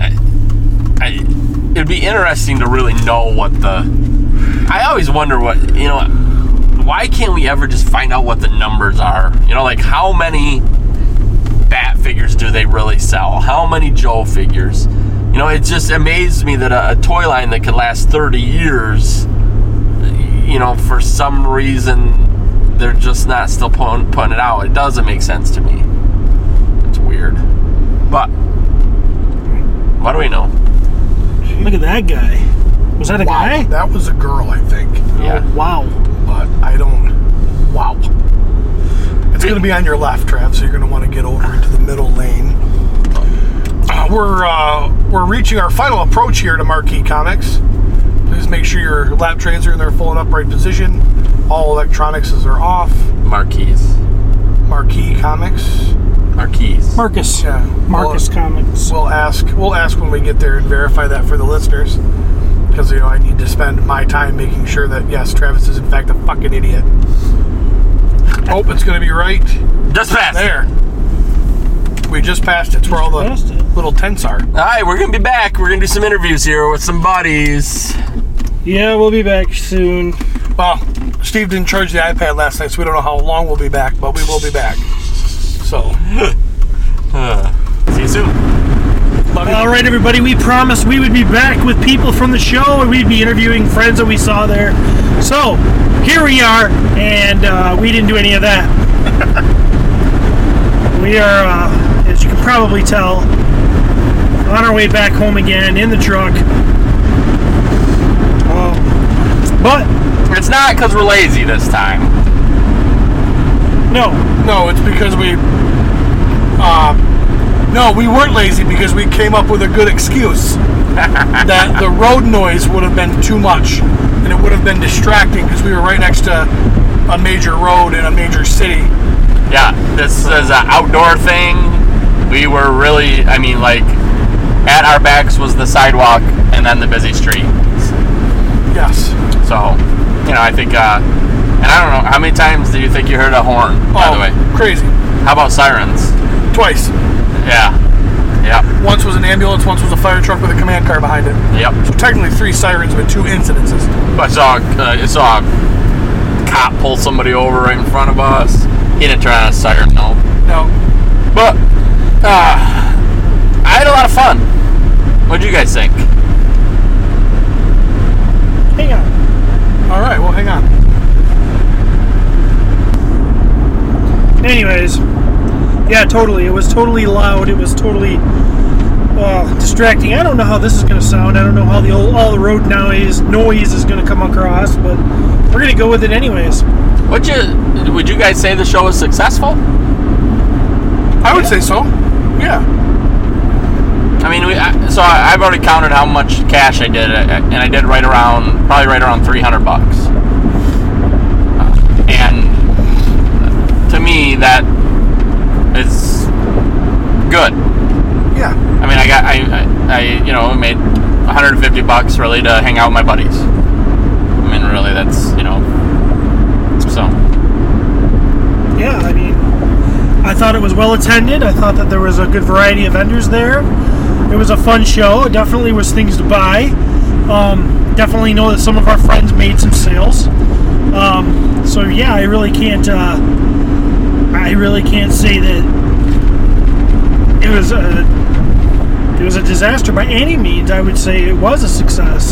it'd be interesting to really know what the. I always wonder what why can't we ever just find out what the numbers are? You know, like how many Bat figures do they really sell? How many Joe figures? You know, it just amazed me that a toy line that could last 30 years, you know, for some reason, they're just not still putting it out. It doesn't make sense to me. It's weird. But, what do we know? Look at that guy. Was that a guy? That was a girl, I think. Yeah. Oh, wow. But I don't. Wow. It's going to be on your left, Trav, so you're going to want to get over into the middle lane. We're reaching our final approach here to Marquee Comics. Please make sure your lap trays are in their full and upright position. All electronics are off. Marquise. Marquee Comics. Marquise. Marcus. Yeah. Marcus Comics. We'll ask when we get there and verify that for the listeners. Because, I need to spend my time making sure that, yes, Travis is in fact a fucking idiot. Oh, it's going to be right Just passed. there. We just passed it. It's where all the Passed it. little tents are. All right, we're going to be back. We're going to do some interviews here with some buddies. Yeah, we'll be back soon. Well, Steve didn't charge the iPad last night, so we don't know how long we'll be back, but we will be back. So, See you soon. love you. All right, everybody, we promised we would be back with people from the show, and we'd be interviewing friends that we saw there. So, here we are, and we didn't do any of that. We are, as you can probably tell, on our way back home again in the truck. But, It's not because we're lazy this time. no, No, it's because No, we weren't lazy because we came up with a good excuse that the road noise would have been too much and it would have been distracting because we were right next to a major road in a major city. Yeah, this is an outdoor thing. We were really, I mean, like, at our backs was the sidewalk and then the busy street. Yes. So, you know, I think, and I don't know, how many times do you think you heard a horn, by the way? Crazy. How about sirens? Twice. Yeah. Yep. Once was an ambulance, once was a fire truck with a command car behind it. Yep. So technically 3 sirens, but 2 incidences. I saw a cop pull somebody over right in front of us. He didn't turn on a siren, no. No. But, I had a lot of fun. What'd you guys think? Hang on. All right, well, hang on. Anyways, yeah, totally. It was totally loud. It was totally distracting. I don't know how this is going to sound. I don't know how all the road noise is going to come across, but we're going to go with it anyways. Would you guys say the show was successful? I would say so. Yeah. I mean, I've already counted how much cash I did, and I did probably right around $300. And to me, that is good. Yeah. I mean, I made $150 really to hang out with my buddies. I mean, really, that's, so. Yeah, I mean, I thought it was well attended. I thought that there was a good variety of vendors there. It was a fun show. It definitely was things to buy. Definitely know that some of our friends made some sales. So yeah, I really can't say that it was a disaster by any means. I would say it was a success.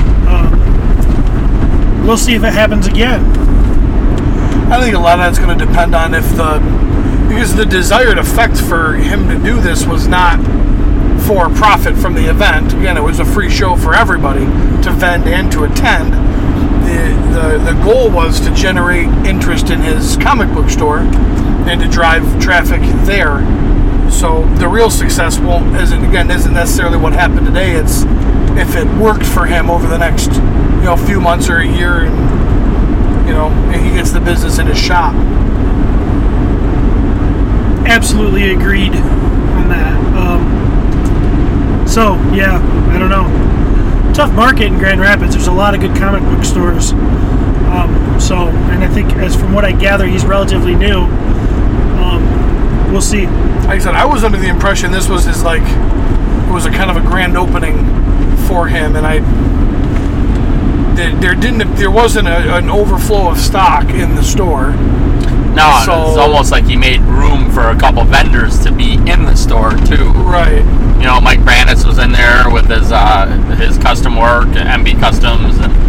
We'll see if it happens again. I think a lot of that's going to depend on because the desired effect for him to do this was not for profit from the event. Again, it was a free show for everybody to vend and to attend. The goal was to generate interest in his comic book store and to drive traffic there. So the real success isn't necessarily what happened today. It's if it worked for him over the next few months or a year, and he gets the business in his shop. Absolutely agreed on that. So yeah, I don't know. Tough market in Grand Rapids. There's a lot of good comic book stores. And I think, as from what I gather, he's relatively new. We'll see. Like I said, I was under the impression this was it was a kind of a grand opening for him, and there wasn't an overflow of stock in the store. No, so, it's almost like he made room for a couple vendors to be in the store too. Right. Mike Brandis was in there with his custom work, MB Customs, and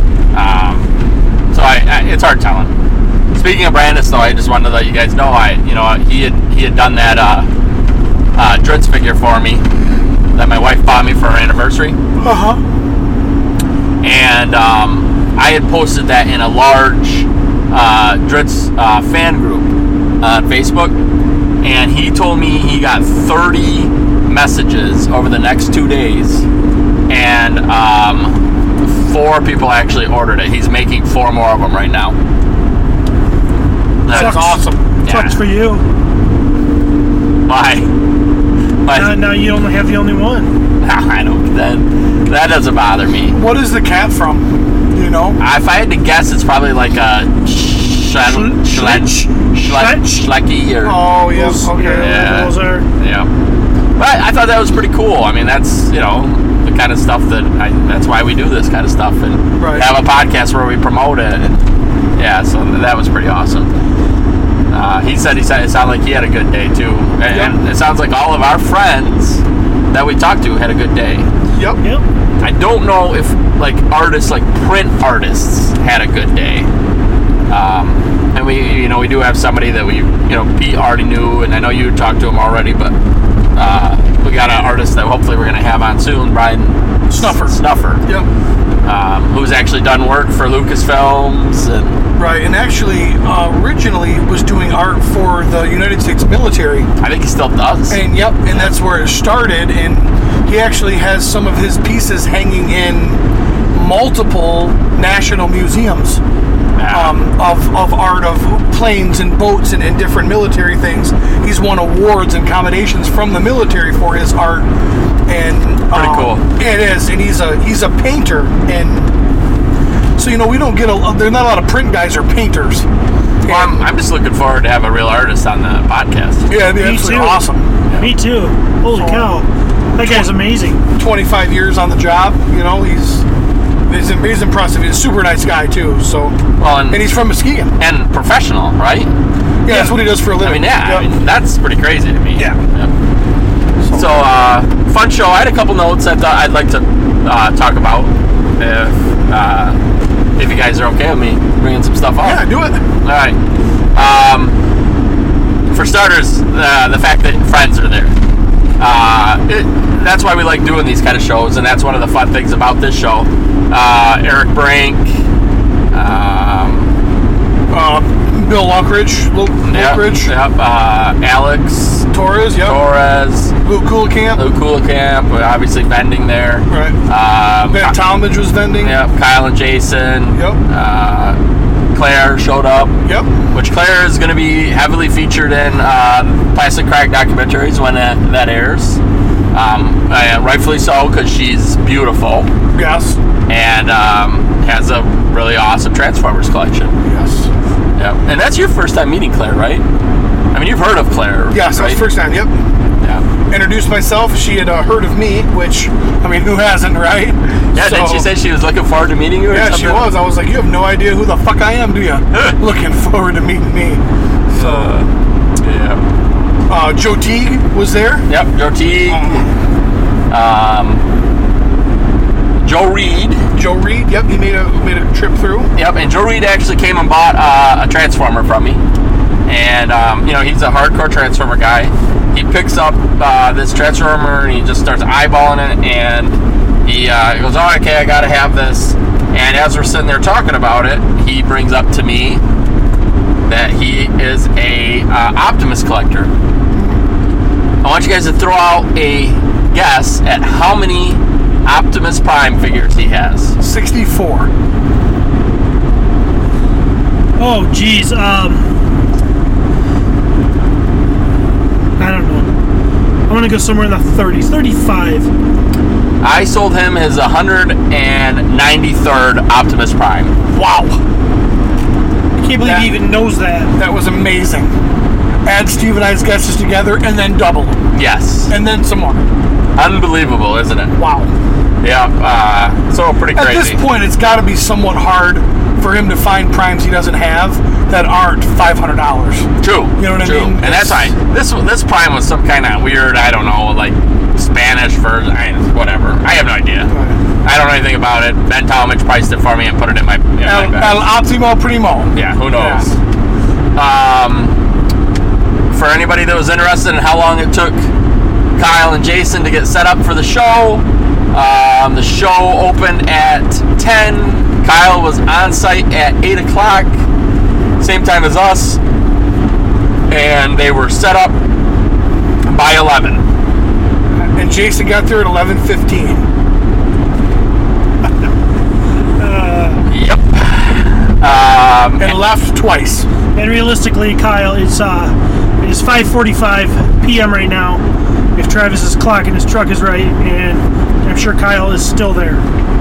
so it's hard telling. Speaking of Brandis, though, I just wanted to let you guys know he had done that Dritz figure for me that my wife bought me for her anniversary. And I had posted that in a large Dritz fan group on Facebook, and he told me he got 30 messages over the next 2 days, and 4 people actually ordered it. He's making 4 more of them right now. That's awesome. Sucks for you. Why? Now you only have the only one. I don't. That doesn't bother me. What is the cat from? Do you know? If I had to guess, it's probably like a Schlecky or. Oh yes. Okay. Yeah. Those are. Yeah. But I thought that was pretty cool. I mean, that's the kind of stuff that's why we do this kind of stuff and have a podcast where we promote it. And, so that was pretty awesome. He said it sounded like he had a good day too, and it sounds like all of our friends that we talked to had a good day. Yep. I don't know if artists, like print artists, had a good day. And we do have somebody that we Pete already knew, and I know you talked to him already, but we got an artist that hopefully we're gonna have on soon, Brian Snuffer. Yep. Who's actually done work for Lucasfilms and right, and actually originally was doing art for the United States military. I think he still does. And and that's where it started. And he actually has some of his pieces hanging in multiple national museums of art of planes and boats and different military things. He's won awards and commendations from the military for his art. And pretty cool. It is, and he's a painter, and so we don't get there's not a lot of print guys or painters. Well, I'm just looking forward to have a real artist on the podcast. Yeah, it'd be absolutely awesome. Yeah. Me too. Holy cow, that guy's amazing. 25 years on the job. He's impressive. He's a super nice guy too. So and he's from Muskegon and professional, right? Yeah, that's what he does for a living. I mean, that's pretty crazy to me. Yeah. So, fun show. I had a couple notes I thought I'd like to talk about if you guys are okay with me bringing some stuff up. Yeah, do it. All right. For starters, the fact that friends are there. That's why we like doing these kind of shows, and that's one of the fun things about this show. Eric Brink. Bill Lockridge. Alex Torres. Luke Kuhlkamp. Obviously vending there. Right. Ben Talmadge was vending. Yep. Kyle and Jason. Yep. Claire showed up. Yep. Which Claire is going to be heavily featured in Plastic Crack documentaries when that airs. Rightfully so, because she's beautiful. Yes. And has a really awesome Transformers collection. Yes. Yep. And that's your first time meeting Claire, right? I mean, you've heard of Claire. Yes, right? That was first time, yep. Yeah. Introduced myself. She had heard of me, which, I mean, who hasn't, right? Yeah, didn't she say she was looking forward to meeting you or something? Yeah, she was. I was like, you have no idea who the fuck I am, do you? Looking forward to meeting me. So, yeah. Joe Teague was there. Yep, Joe Teague. Joe Reed, yep, he made a trip through. Yep, and Joe Reed actually came and bought a Transformer from me. And, he's a hardcore Transformer guy. He picks up this Transformer and he just starts eyeballing it. And he goes, oh, okay, I got to have this. And as we're sitting there talking about it, he brings up to me that he is a Optimus collector. I want you guys to throw out a guess at how many Optimus Prime figures he has. 64. Oh, geez. I don't know. I'm going to go somewhere in the 30s. 35. I sold him his 193rd Optimus Prime. Wow. I can't believe he even knows that. That was amazing. Add Steve and I's guesses together and then double. Yes. And then some more. Unbelievable, isn't it? Wow. Yeah, so pretty crazy. At this point, it's got to be somewhat hard for him to find primes he doesn't have that aren't $500. True. You know what I mean? And that's fine. This prime was some kind of weird, I don't know, like Spanish version, whatever. I have no idea. Right. I don't know anything about it. Ben Talmadge priced it for me and put it in my bag. El Optimo Primo. Yeah, who knows? Yeah. For anybody that was interested in how long it took Kyle and Jason to get set up for the show opened at 10. Kyle was on site at 8 o'clock, same time as us, and they were set up by 11. And Jason got there at 11:15. Yep. And left twice. And realistically, Kyle, it is 5:45 p.m. right now. If Travis's clock in his truck is right, and I'm sure Kyle is still there.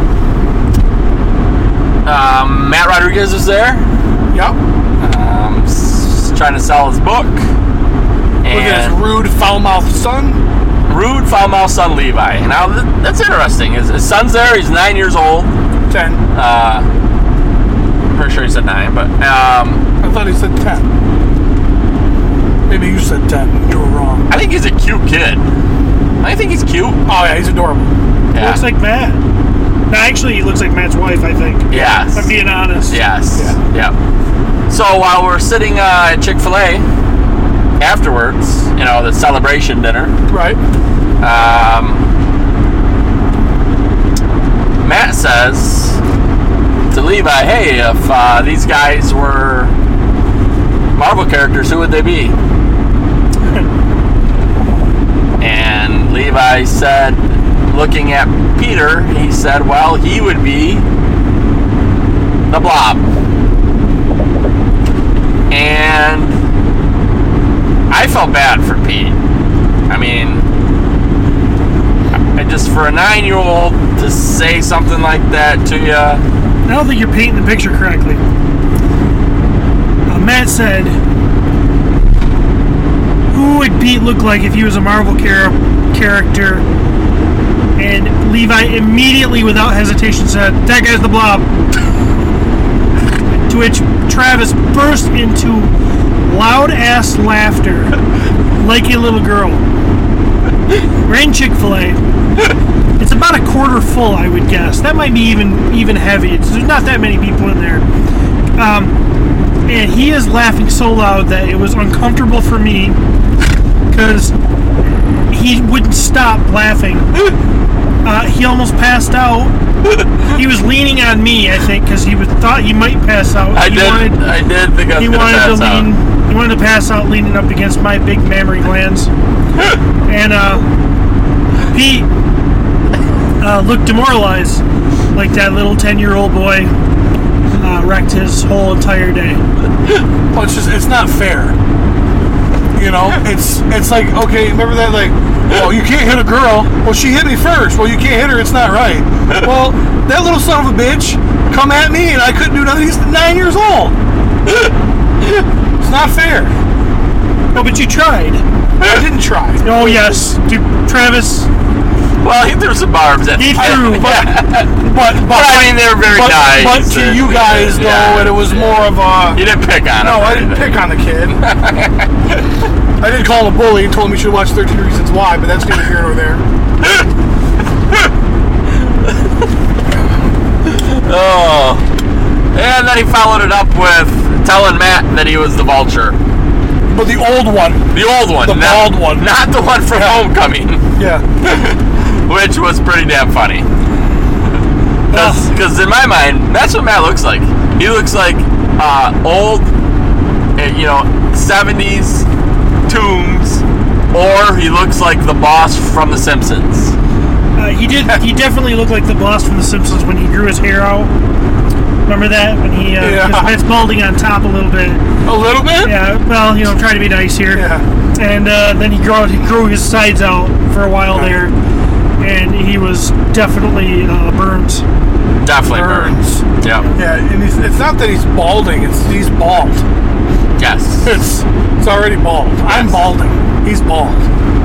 Matt Rodriguez is there. Yep. Trying to sell his book. And look at his rude, foul-mouthed son. Rude, foul-mouthed son, Levi. Now, that's interesting. His son's there. He's 9 years old. 10. Pretty sure he said 9, but... I thought he said 10. Maybe you said 10. You were wrong. I think he's a cute kid. I think he's cute. Oh, yeah, he's adorable. Yeah. He looks like Matt. No, actually, he looks like Matt's wife, I think. Yes. If I'm being honest. Yes. Yeah. So while we're sitting at Chick-fil-A afterwards, the celebration dinner. Right. Matt says to Levi, hey, if these guys were Marvel characters, who would they be? And Levi said, looking at Peter, he said, well, he would be the Blob. And I felt bad for Pete. I mean, just for a 9-year-old to say something like that to you. I don't think you're painting the picture correctly. Matt said, who would Pete look like if he was a Marvel character? And Levi immediately, without hesitation, said, that guy's the Blob. To which Travis burst into loud-ass laughter like a little girl. We're in Chick-fil-A. It's about a quarter full, I would guess. That might be even heavy. There's not that many people in there. And he is laughing so loud that it was uncomfortable for me because he wouldn't stop laughing. He almost passed out. He was leaning on me, I think, because he thought he might pass out. I did think I was going to pass out. He wanted to pass out leaning up against my big mammary glands. And Pete looked demoralized, like that little 10-year-old boy wrecked his whole entire day. Well, it's not fair. You know, it's like, okay, remember that, like, well, you can't hit a girl. Well, she hit me first. Well, you can't hit her. It's not right. Well, that little son of a bitch come at me and I couldn't do nothing. He's 9 years old. It's not fair. Oh, but you tried. I didn't try. Oh, yes. Travis. Well, he threw some barbs at me. He threw, but I mean, they were very nice. But to you guys, though, and it was more of a... You didn't pick on him. No, I didn't pick on the kid. I did call him a bully and told him he should watch 13 Reasons Why, but that's neither here nor there. Oh. And then he followed it up with telling Matt that he was the Vulture. But the old one. The old one. The bald one. Not the one from Homecoming. Yeah. Which was pretty damn funny. Because in my mind, that's what Matt looks like. He looks like old, 70s Toombs, or he looks like the boss from The Simpsons. He definitely looked like the boss from The Simpsons when he grew his hair out. Remember that? When he it's balding on top a little bit. A little bit? Yeah, well, I'm trying to be nice here. Yeah. And then he grew his sides out for a while there. And he was definitely Burns. Definitely Burns. Yeah. Yeah, and it's not that he's balding, he's bald. Yes. It's already bald. Yes. I'm balding. He's bald.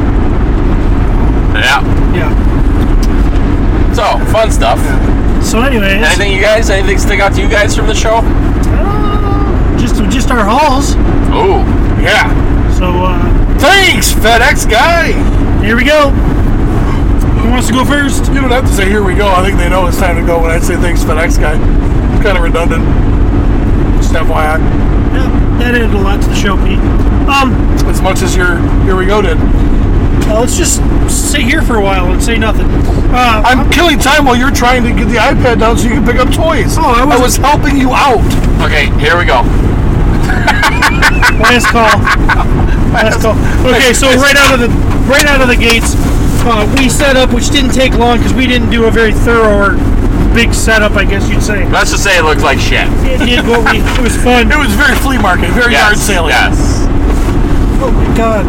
Yeah. Yeah. So, fun stuff. Yeah. So anyways. Anything stick out to you guys from the show? Just our hauls. Oh. Yeah. So, thanks, FedEx guy. Here we go. Who wants to go first? You don't have to say here we go. I think they know it's time to go when I say thanks, FedEx guy. It's kind of redundant. Just FYI. Yeah, that added a lot to the show, Pete. As much as your here we go did. Let's just sit here for a while and say nothing. I'm killing time while you're trying to get the iPad down so you can pick up toys. Oh, I was helping you out. Okay, here we go. Last call. Okay, so right out of the gates, we set up, which didn't take long because we didn't do a very thorough or big setup, I guess you'd say. Let's just say it looked like shit. It did, but it was fun. It was very flea market, very yard sale. Yes. Oh my god.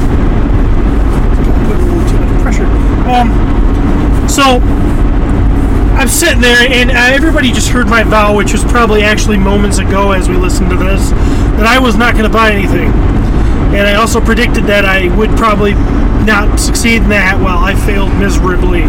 Too much pressure. So I'm sitting there, and everybody just heard my vow, which was probably actually moments ago as we listened to this, that I was not going to buy anything. And I also predicted that I would probably not succeed in that. Well, I failed miserably.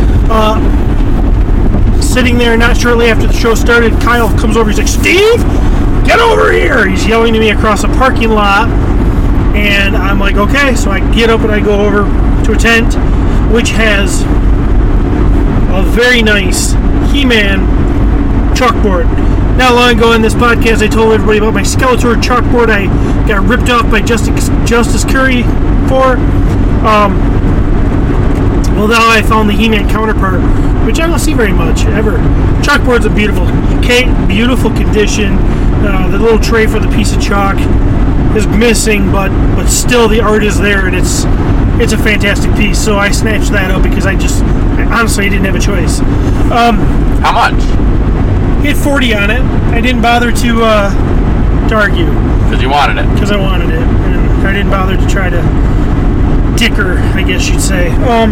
Sitting there not shortly after the show started, Kyle comes over. He's like, Steve, get over here. He's yelling to me across a parking lot. And I'm like, okay. So I get up and I go over to a tent, which has a very nice He-Man chalkboard. Not long ago in this podcast, I told everybody about my Skeletor chalkboard I got ripped off by Justice Curry for. Well, Well, now I found the He-Man counterpart, which I don't see very much ever. Chalkboard's a beautiful condition. The little tray for the piece of chalk is missing, but still the art is there, and it's a fantastic piece. So I snatched that up because I honestly didn't have a choice. How much? He had 40 on it. I didn't bother to argue. Because you wanted it. Because I wanted it, and I didn't bother to try to dicker, I guess you'd say.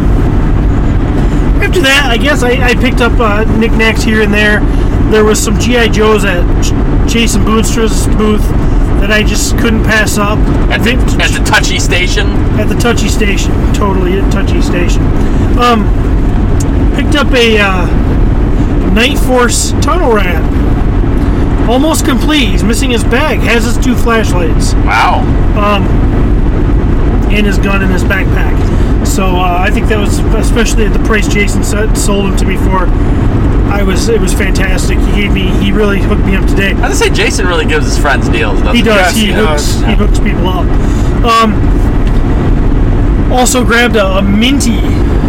After that, I guess I picked up knickknacks here and there. There was some G.I. Joes at Jason Boonstra's booth that I just couldn't pass up. At the Touchy Station? At the Touchy Station. Totally at Touchy Station. Picked up a Night Force Tunnel Rat. Almost complete. He's missing his bag. Has his 2 flashlights. Wow. And his gun in his backpack. So I think that was, especially at the price Jason sold him to me for, it was fantastic. He really hooked me up today. I was gonna say Jason really gives his friends deals, doesn't he? He does. Yes, He hooks people up. Also grabbed a minty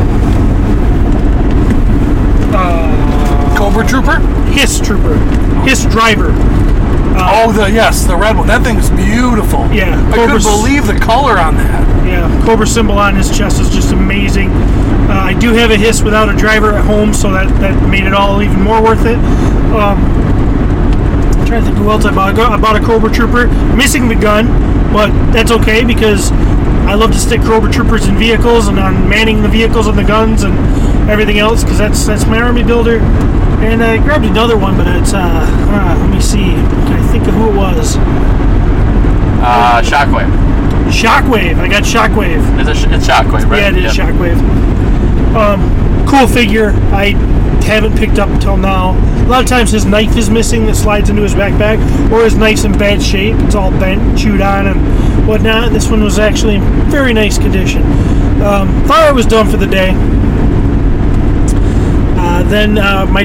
Cobra Trooper? Hiss Trooper. Hiss Driver. The red one. That thing's beautiful. Yeah. I couldn't believe the color on that. Yeah, Cobra symbol on his chest is just amazing. I do have a Hiss without a driver at home, so that made it all even more worth it. I'm trying to think who else I bought. I bought a Cobra Trooper, missing the gun, but that's okay because I love to stick Cobra Troopers in vehicles and on manning the vehicles and the guns and everything else because that's my army builder. And I grabbed another one, but it's let me see. Can I think of who it was? Shockwave. Shockwave. I got Shockwave. It's Shockwave, right? Yeah, it is Shockwave. Cool figure. I haven't picked up until now. A lot of times his knife is missing that slides into his backpack, or his knife's in bad shape. It's all bent, chewed on, and whatnot. This one was actually in very nice condition. Thought I was done for the day. Then my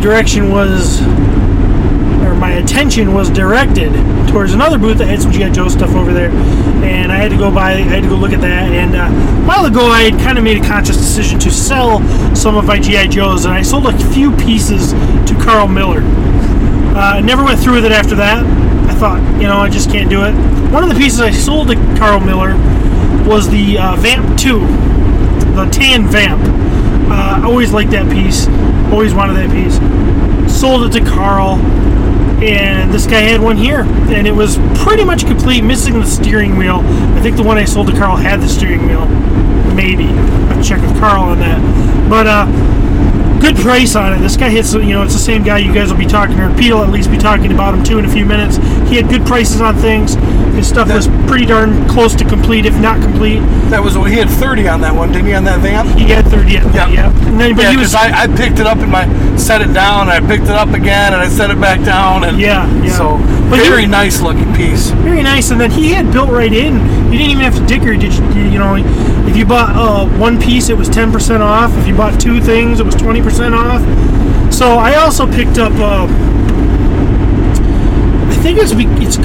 attention was directed towards another booth that had some G.I. Joe stuff over there, and I had to go look at that. And a while ago, I had kind of made a conscious decision to sell some of my G.I. Joes, and I sold a few pieces to Carl Miller. I never went through with it after that. I thought, I just can't do it. One of the pieces I sold to Carl Miller was the Vamp 2, the tan Vamp. I always liked that piece. Always wanted that piece. Sold it to Carl, and this guy had one here, and it was pretty much complete, missing the steering wheel. I think the one I sold to Carl had the steering wheel. Maybe. I'll check with Carl on that. But good price on it. This guy hits, it's the same guy you guys will be talking, or Pete will at least be talking about him too in a few minutes. He had good prices on things. His stuff was pretty darn close to complete, if not complete. He had 30 on that one, didn't he, on that van? He had 30 on that, yeah. And then, but I picked it up and set it down, and I picked it up again, and I set it back down. And So, but very nice looking piece. Very nice, and then he had built right in. You didn't even have to dicker. If you bought one piece, it was 10% off. If you bought 2 things, it was 20% off. So I also picked up. I think I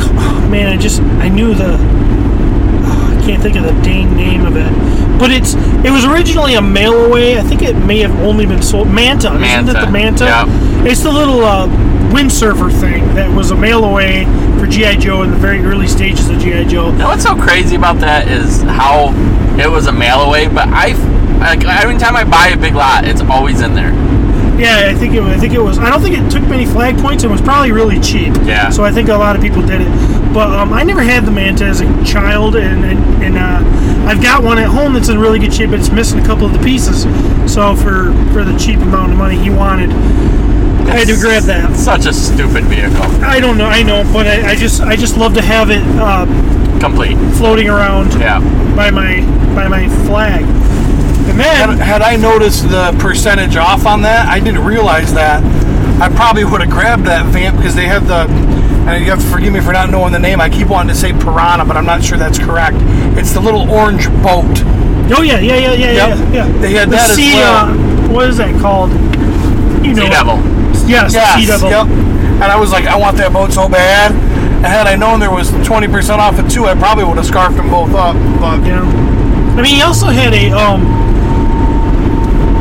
can't think of the dang name of it, but it was originally a mail away. I think it may have only been sold. Manta. Isn't it the Manta? Yeah. It's the little windsurfer thing that was a mail away for G.I. Joe in the very early stages of G.I. Joe. What's so crazy about that is how it was a mail away, but every time I buy a Big Lot, it's always in there. Yeah, I think it was. I don't think it took many flag points. It was probably really cheap. Yeah. So I think a lot of people did it. But I never had the Manta as a child, and I've got one at home that's in really good shape, but it's missing a couple of the pieces. So for the cheap amount of money he wanted, I had to grab that. Such a stupid vehicle. I don't know. I know, but I just love to have it complete, floating around. Yeah. By my flag. And then, had I noticed the percentage off on that, I didn't realize that. I probably would have grabbed that Vamp because they have and you have to forgive me for not knowing the name. I keep wanting to say Piranha, but I'm not sure that's correct. It's the little orange boat. Oh yeah. They had that as well. What is that called? Sea Devil. Yes, Sea Devil. Yep. And I was like, I want that boat so bad. And had I known there was 20% off at 2, I probably would have scarfed them both up. But yeah. I mean, he also had a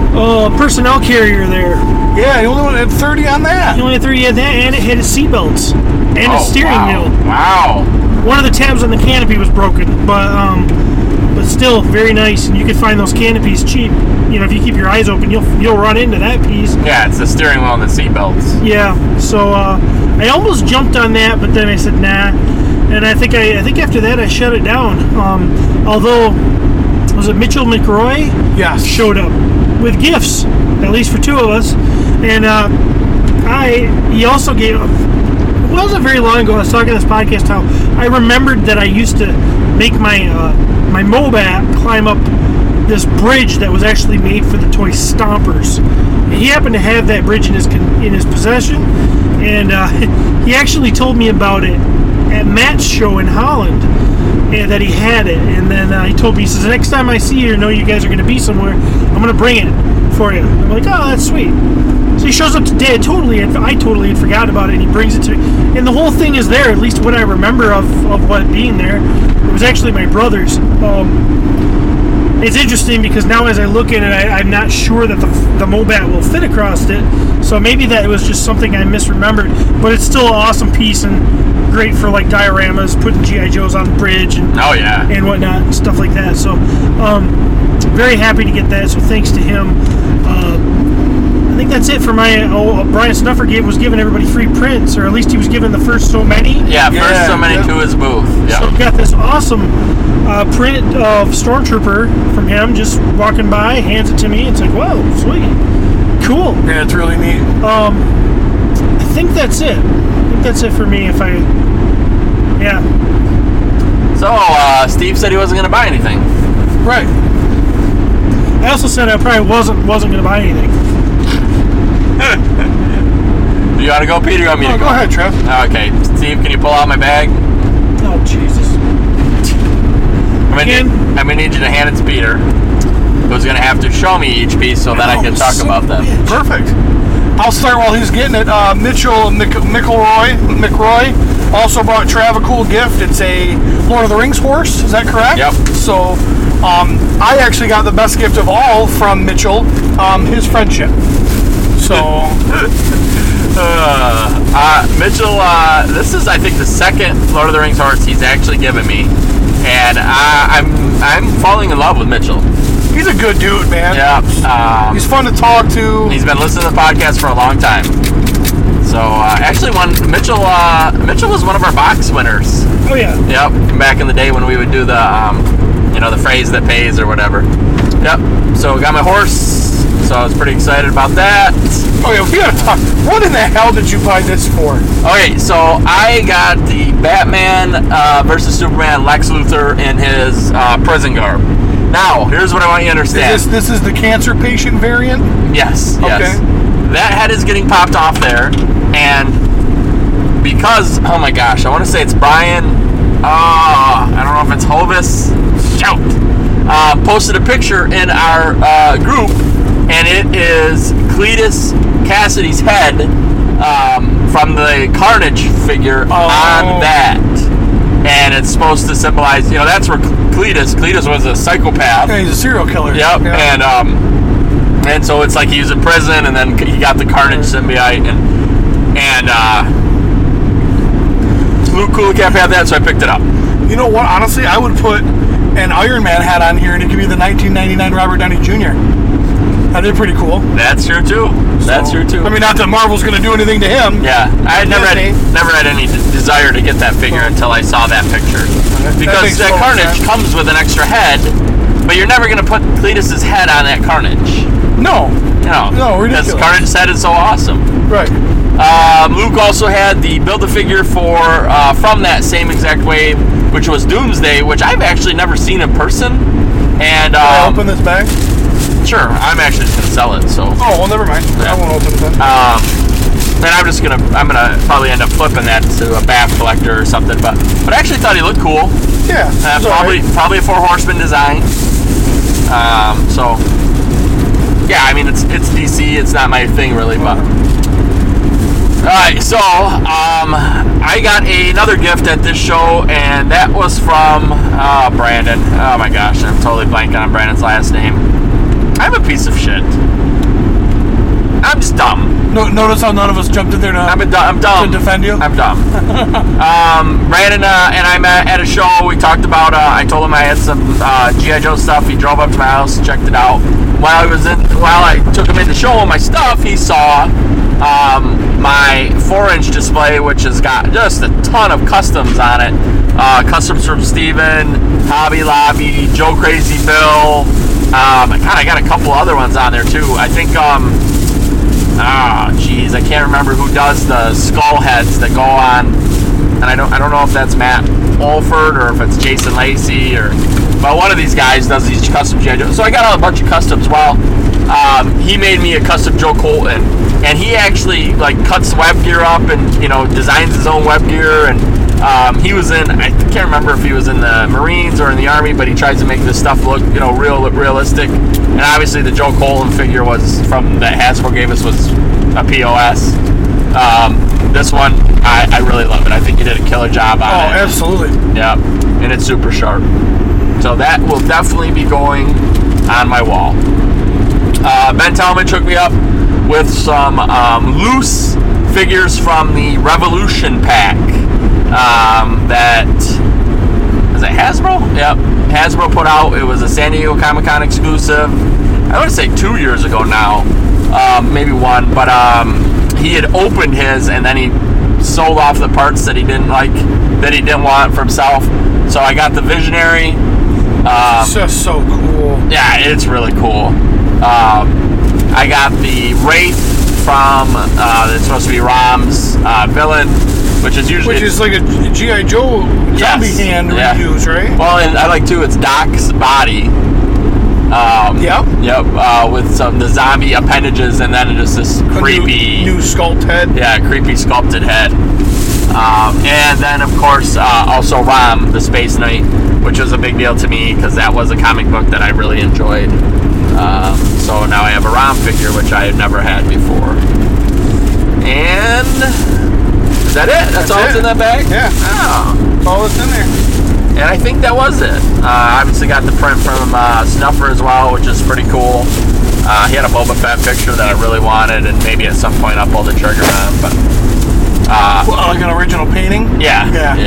personnel carrier there. Yeah, he only had 30 on that. He only had 30 on that, and it had his seatbelts and his steering wheel. Wow. One of the tabs on the canopy was broken, but still very nice. And you can find those canopies cheap. If you keep your eyes open, you'll run into that piece. Yeah, it's the steering wheel and the seatbelts. Yeah. So I almost jumped on that, but then I said nah. And I think after that I shut it down. Although, was it Mitchell McRoy? Yes. Showed up with gifts, at least for two of us. And he also gave. It wasn't very long ago. I was talking on this podcast how I remembered that I used to make my my Mobat climb up this bridge that was actually made for the toy Stompers. And he happened to have that bridge in his possession, and he actually told me about it at Matt's show in Holland, and that he had it. And then he told me, he says, the next time I see you or know you guys are going to be somewhere, I'm going to bring it for you. I'm like, oh, that's sweet. So he shows up today. I totally had forgotten about it, and he brings it to me. And the whole thing is there, at least what I remember of what being there. It was actually my brother's. It's interesting because now as I look at it, I'm not sure that the Mobat will fit across it. So maybe that was just something I misremembered. But it's still an awesome piece and great for like dioramas, putting G.I. Joes on the bridge and and whatnot and stuff like that. So very happy to get that. So thanks to him. I think that's it for my. Brian Snuffer was giving everybody free prints, or at least he was giving the first so many. First so many to his booth. So I've got this awesome print of Stormtrooper from him, just walking by, hands it to me. It's like, whoa, sweet, cool. Yeah, it's really neat. I think that's it. I think that's it for me. So Steve said he wasn't going to buy anything. Right. I also said I probably wasn't going to buy anything. Do you want to go, Peter? You want me to go? Go ahead, Trev. Okay. Steve, can you pull out my bag? Oh, Jesus. I'm going to need you to hand it to Peter, who's going to have to show me each piece so that I can talk about them. Perfect. I'll start while he's getting it. Mitchell McRoy also brought Trav a cool gift. It's a Lord of the Rings horse. Is that correct? Yep. So I actually got the best gift of all from Mitchell, his friendship. So Mitchell, this is I think the second Lord of the Rings horse he's actually given me, and I'm falling in love with Mitchell. He's a good dude, man. Yeah. He's fun to talk to. He's been listening to the podcast for a long time. So actually, Mitchell was one of our box winners. Oh yeah. Yep. Back in the day when we would do the phrase that pays or whatever. Yep. So got my horse. So I was pretty excited about that. Oh yeah, we gotta talk. What in the hell did you buy this for? Okay, so I got the Batman versus Superman Lex Luthor in his prison garb. Now, here's what I want you to understand. This is the cancer patient variant? Yes. Okay. Yes. That head is getting popped off there, and because, oh my gosh, I want to say it's Brian, I don't know if it's Hovis, posted a picture in our group, and it is Cletus Cassidy's head from the Carnage figure on that. And it's supposed to symbolize, that's where Cletus was a psychopath. Yeah, he's a serial killer. Yep. Yeah. And so it's like he was in prison, and then he got the Carnage symbiote, and Luke Coolcap had that, so I picked it up. You know what? Honestly, I would put an Iron Man hat on here, and it could be the 1999 Robert Downey Jr. That'd be pretty cool. That's true too. I mean, not that Marvel's going to do anything to him. Yeah, I had never had any desire to get that figure until I saw that picture. Because that Carnage comes with an extra head, but you're never going to put Cletus's head on that Carnage. No, ridiculous. Because Carnage's head is so awesome. Right. Luke also had the Build-A-Figure from that same exact wave, which was Doomsday, which I've actually never seen in person. And Can I open this bag? Sure, I'm actually just gonna sell it. So. Oh well, never mind. Yeah. I won't open it then. And I'm gonna probably end up flipping that to a BAF collector or something. But I actually thought he looked cool. Yeah. Probably a 4 Horseman design. So. Yeah, I mean it's DC. It's not my thing really, but. Alright, so I got another gift at this show, and that was from Brandon. Oh my gosh, I'm totally blanking on Brandon's last name. I'm a piece of shit. I'm just dumb. Notice how none of us jumped in there I'm dumb. to defend you? I'm dumb. Brandon and I met at a show. We talked about, I told him I had some G.I. Joe stuff. He drove up to my house, checked it out. While I took him in to show him my stuff, he saw my 4-inch display, which has got just a ton of customs on it. Customs from Steven, Hobby Lobby, Joe Crazy Bill. I got a couple other ones on there too. I think, I can't remember who does the skull heads that go on, and I don't know if that's Matt Olford or if it's Jason Lacey but one of these guys does these custom G.I. Joe. So I got a bunch of customs. Well, he made me a custom Joe Colton, and he actually cuts web gear up and designs his own web gear. And he was in, I can't remember if he was in the Marines or in the Army, but he tries to make this stuff look realistic. And obviously the Joe Colton figure was from that Hasbro gave us was a POS. This one I really love it. I think you did a killer job on it. Oh, absolutely. Yeah, and it's super sharp. So that will definitely be going on my wall. Ben Tellman took me up with some loose figures from the Revolution pack. That is it Hasbro? Yep, Hasbro put out. It was a San Diego Comic-Con exclusive. I would say 2 years ago now, maybe one. But he had opened his and then he sold off the parts that he didn't like, that he didn't want for himself. So I got the Visionary. It's just so cool. Yeah, it's really cool. I got the Wraith from it's supposed to be Rom's villain, which is like a G.I. Joe zombie hand reuse, right? Well, and I like too. It's Doc's body. Yep. With the zombie appendages, and then just this creepy new sculpt head. Yeah, creepy sculpted head. And then of course also Rom, the Space Knight, which was a big deal to me because that was a comic book that I really enjoyed. So now I have a Rom figure, which I had never had before. And is that it? That's all that's in that bag? Yeah. Oh. That's all that's in there. And I think that was it. Obviously got the print from Snuffer as well, which is pretty cool. He had a Boba Fett picture that I really wanted, and maybe at some point I'll pull the trigger on. But like an original painting? Yeah.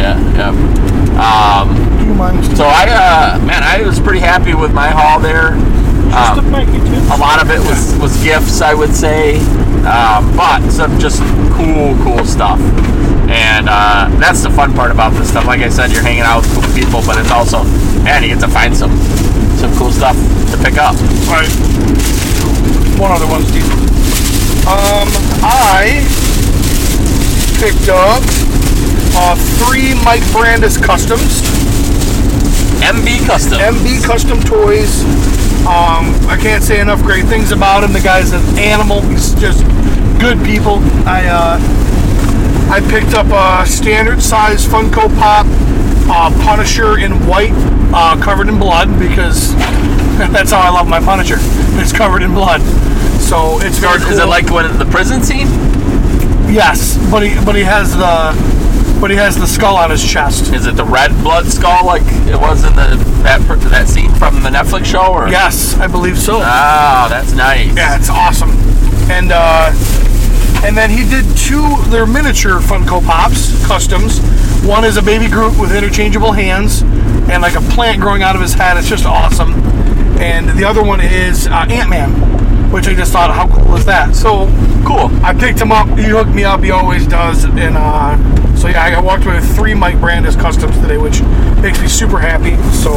Do you mind? So I was pretty happy with my haul there. A lot of it was gifts, I would say, but some just cool stuff. And that's the fun part about this stuff. Like I said, you're hanging out with cool people, but it's also, man, you get to find some cool stuff to pick up. All right. One other one, Steve. I picked up 3 Mike Brandis customs. MB Custom Toys. I can't say enough great things about him. The guy's an animal. He's just good people. I picked up a standard size Funko Pop Punisher in white, covered in blood, because that's how I love my Punisher. It's covered in blood. So it's very cool. Is it like the prison scene? Yes, but he has the skull on his chest. Is it the red blood skull like it was in that scene from the Netflix show? Or? Yes, I believe so. Oh, that's nice. Yeah, it's awesome. And then he did 2, they're miniature Funko Pops, customs. One is a baby Groot with interchangeable hands and like a plant growing out of his head. It's just awesome. And the other one is Ant-Man, which I just thought, how cool is that? So cool. I picked him up. He hooked me up. He always does. And so yeah, I walked away with 3 Mike Brandis customs today, which makes me super happy. So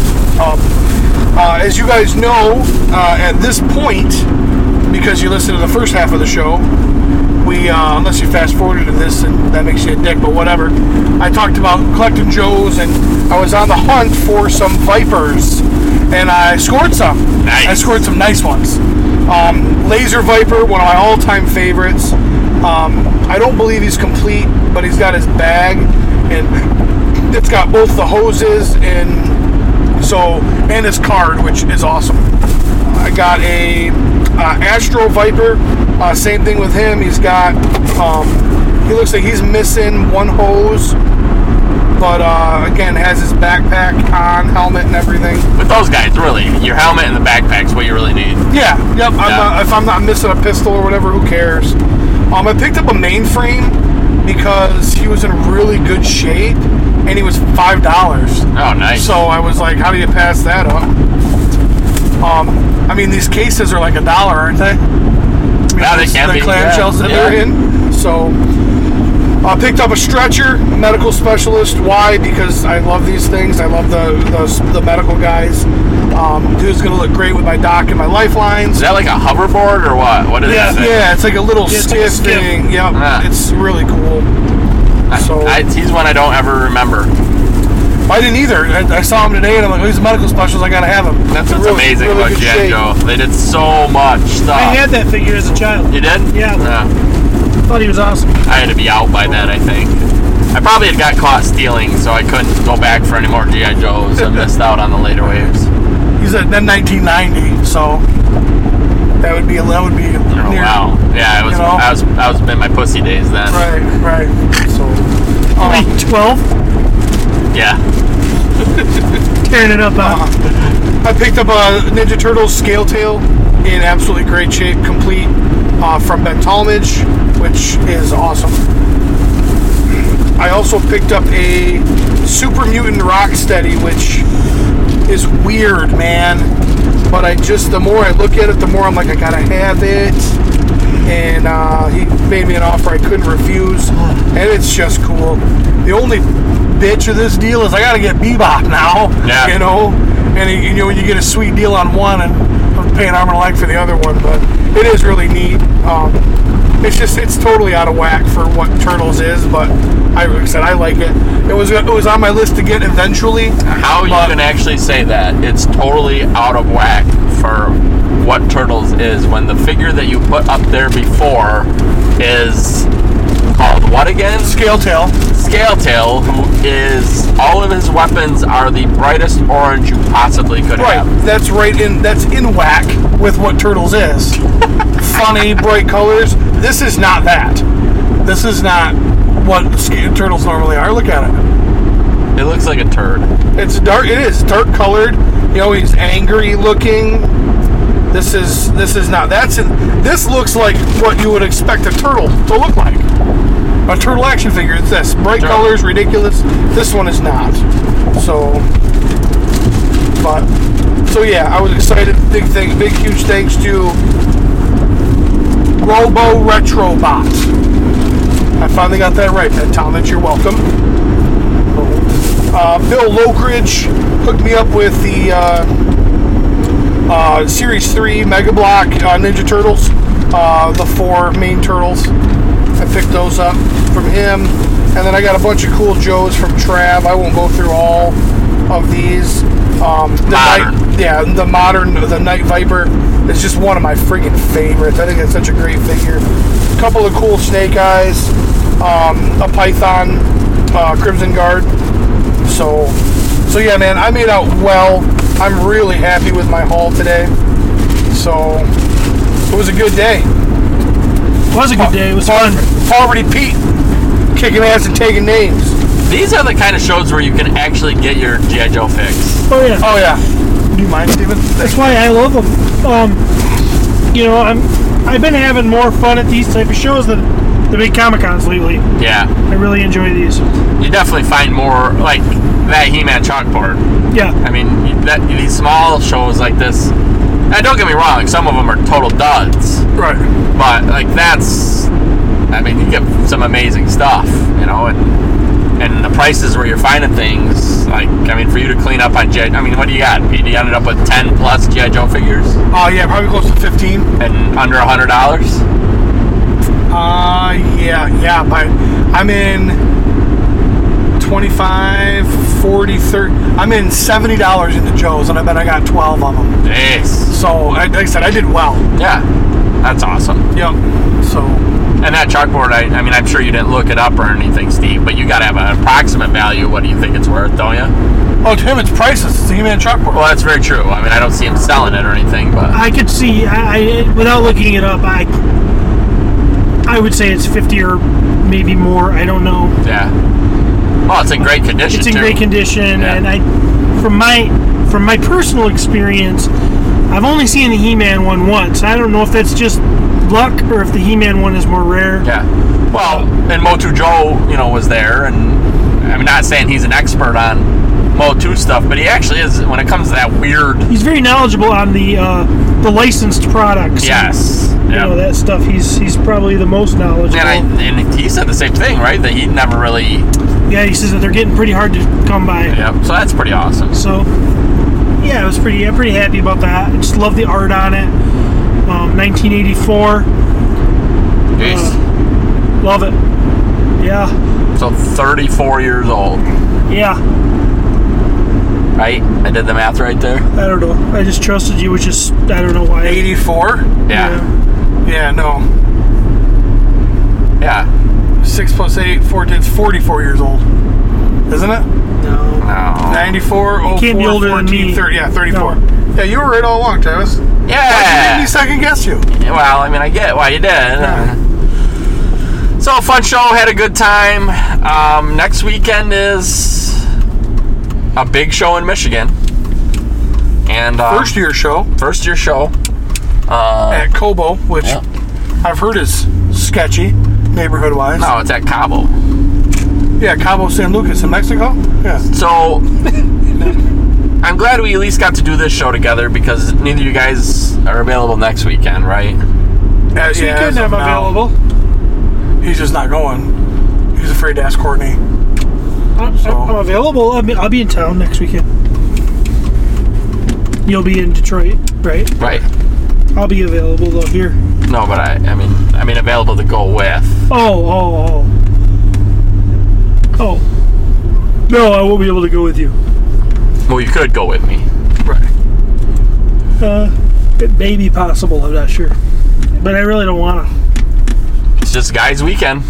as you guys know, at this point, because you listened to the first half of the show, we, unless you fast forwarded to this and that makes you a dick, but whatever, I talked about collecting Joes, and I was on the hunt for some Vipers, and I scored some. Nice. I scored some nice ones. Laser Viper, one of my all-time favorites. I don't believe he's complete, but he's got his bag, and it's got both the hoses and his card, which is awesome. I got a Astro Viper, same thing with him. He's got, he looks like he's missing one hose, But again, has his backpack on, helmet and everything. With those guys, really, your helmet and the backpack's what you really need. Yeah, yep. If I'm not missing a pistol or whatever, who cares? I picked up a mainframe because he was in really good shape, and he was $5. Oh, nice. So I was like, how do you pass that up? I mean, these cases are like $1, aren't they? I mean, Yeah, they can be. The clamshells that they're in. So I picked up a stretcher, medical specialist. Why? Because I love these things. I love the medical guys. Dude's gonna look great with my dock and my lifelines. Is that like a hoverboard or what? What is that? Yeah, it's like a little stiff thing. Yep, it's really cool. He's one I don't ever remember. I didn't either. I saw him today, and I'm like, oh, he's a medical specialist. I gotta have him. That's what's amazing about G.I. Joe. They did so much stuff. I had that figure as a child. You did? Yeah. Thought he was awesome. I had to be out by then, I think. I probably had got caught stealing, so I couldn't go back for any more G.I. Joes. I missed out on the later waves. He's at 1990, so that would be near. Wow. Yeah, I was in my pussy days then. Right. So 12. Yeah. Tearing it up. I picked up a Ninja Turtles Scale Tail in absolutely great shape, complete, from Ben Talmadge, which is awesome. I also picked up a Super Mutant Rocksteady, which is weird, man. But the more I look at it, the more I'm like, I gotta have it. And he made me an offer I couldn't refuse, and it's just cool. The only bitch of this deal is I gotta get Bebop now. Yeah. You know, and when you get a sweet deal on one, and I'm paying arm and a leg for the other one, but it is really neat. It's totally out of whack for what Turtles is, but like I said, I like it. It was on my list to get eventually. How you can actually say that it's totally out of whack for what Turtles is when the figure that you put up there before is called what again? Scale Tail. Scale Tail, who is, all of his weapons are the brightest orange you possibly could have. Right, that's in whack with what Turtles is. Funny, bright colors. This is not that. This is not what Turtles normally are. Look at it. It looks like a turd. It's dark. It is dark colored. He's angry looking. This is not. This looks like what you would expect a turtle to look like. A turtle action figure. It's this bright colors, ridiculous. This one is not. So yeah, I was excited. Big huge thanks to Robo Retrobot. I finally got that right, Ben Talmadge. You're welcome. Bill Lokeridge hooked me up with the Series 3 Mega Block Ninja Turtles, the 4 main turtles. I picked those up from him, and then I got a bunch of cool Joes from Trav. I won't go through all of these. The Night Viper is just one of my freaking favorites. I think it's such a great figure. A couple of cool Snake Eyes, a Python, Crimson Guard. So yeah, man, I made out well. I'm really happy with my haul today. So it was a good day. It was a good day. It was fun. Poverty Pete kicking ass and taking names. These are the kind of shows where you can actually get your G.I. Joe fix. Oh yeah. Oh yeah. Do you mind, Steven? That's why I love them. I've been having more fun at these type of shows than the big Comic-Cons lately. Yeah. I really enjoy these. You definitely find more, like that He-Man chalkboard. Yeah. I mean, these small shows like this, and don't get me wrong, like some of them are total duds. Right. But, like, you get some amazing stuff, and the prices where you're finding things, for you to clean up on G.I. what do you got? You ended up with 10 plus G.I. Joe figures? Oh, yeah, probably close to 15. And under $100? Yeah, but I'm in 25, 40, 30. I'm in $70 into Joe's, and I bet I got 12 of them. Jeez. So, like I said, I did well. Yeah, that's awesome. Yep. So. And that chalkboard, I'm sure you didn't look it up or anything, Steve, but you got to have an approximate value. What do you think it's worth, don't you? Oh, to him, it's priceless. It's a He-Man chalkboard. Well, that's very true. I don't see him selling it or anything, but I could see. Without looking it up, I would say it's 50 or maybe more. I don't know. Yeah. Oh, it's in great condition. It's in too. great condition, Yeah. and from my personal experience, I've only seen the He-Man one once. I don't know if that's just luck or if the He-Man one is more rare. Yeah. Well, and Motu Joe, was there, and I'm not saying he's an expert on Motu stuff, but he actually is when it comes to that weird. He's very knowledgeable on the licensed products. Yes. You know, that stuff. He's probably the most knowledgeable. And he said the same thing, right? That he'd never really. Yeah, he says that they're getting pretty hard to come by. Yep. So that's pretty awesome. So, yeah, I was pretty happy about that. I just love the art on it. 1984. Jeez. Love it. Yeah. So 34 years old. Yeah. Right? I did the math right there. I don't know. I just trusted you, which is, I don't know why. 84? Yeah. Yeah, no. Yeah. 6 plus 8, 14, it's 44 years old. Isn't it? No. 94, You can't be 04, older than 14, me. 30, yeah, 34. No. Yeah, you were right all along, Travis. Yeah. Why'd you make me second guess you? Well, I get why you did. Yeah. So, fun show. Had a good time. Next weekend is a big show in Michigan. And First year show. First year show. At Cobo, which Yeah. I've heard is sketchy, neighborhood-wise. No, it's at Cabo. Yeah, Cabo San Lucas in Mexico. Yeah. So, I'm glad we at least got to do this show together because neither of you guys are available next weekend, right? Next weekend I'm available. He's just not going. He's afraid to ask Courtney. I'm available. I'll be in town next weekend. You'll be in Detroit, right? Right. I'll be available though here. No, but I mean available to go with. Oh. No, I won't be able to go with you. Well, you could go with me. Right. It may be possible. I'm not sure, but I really don't want to. It's just guys' weekend.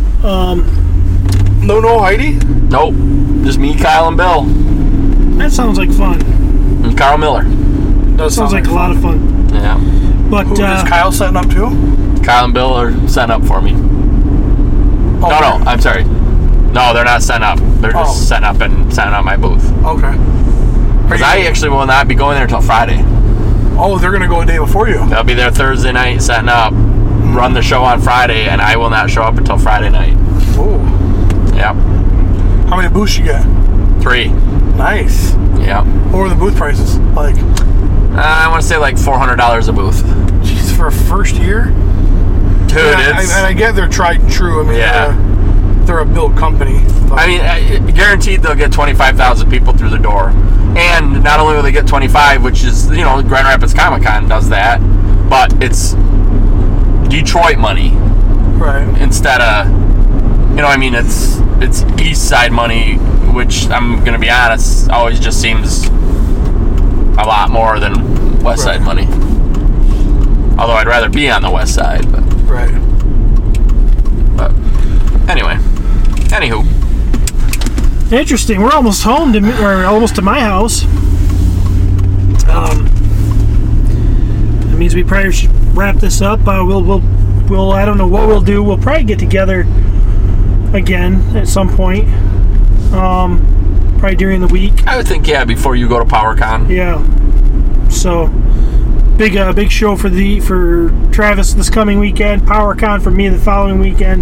No Heidi? Nope. Just me, Kyle, and Bill. That sounds like fun. And Carl Miller. Does Sounds like a lot of fun. Yeah. But Who is Kyle setting up to? Kyle and Bill are setting up for me. Oh, No, I'm sorry. No, they're not setting up. They're just setting up and setting up my booth. Okay. Because I actually will not be going there until Friday. Oh, they're going to go a day before you. They'll be there Thursday night setting up, run the show on Friday, and I will not show up until Friday night. Oh. Yep. How many booths you get? 3. Nice. Yep. What were the booth prices like? I want to say like $400 a booth. Jeez, for a first year? Dude, Yeah, it's... and I get they're tried and true. I mean, Yeah. they're a built company. But I mean, guaranteed they'll get 25,000 people through the door. And not only will they get 25, which is, Grand Rapids Comic Con does that, but it's Detroit money right. instead of, it's East Side money, which I'm going to be honest, always just seems a lot more than West Side money. Although I'd rather be on the West Side, but. Right. But anyway. Anywho. interesting. We're almost home or almost to my house. That means we probably should wrap this up. We'll I don't know what we'll do. We'll probably get together again at some point. Probably during the week. I would think, yeah, before you go to PowerCon. Yeah. So big show for Travis this coming weekend. PowerCon for me the following weekend.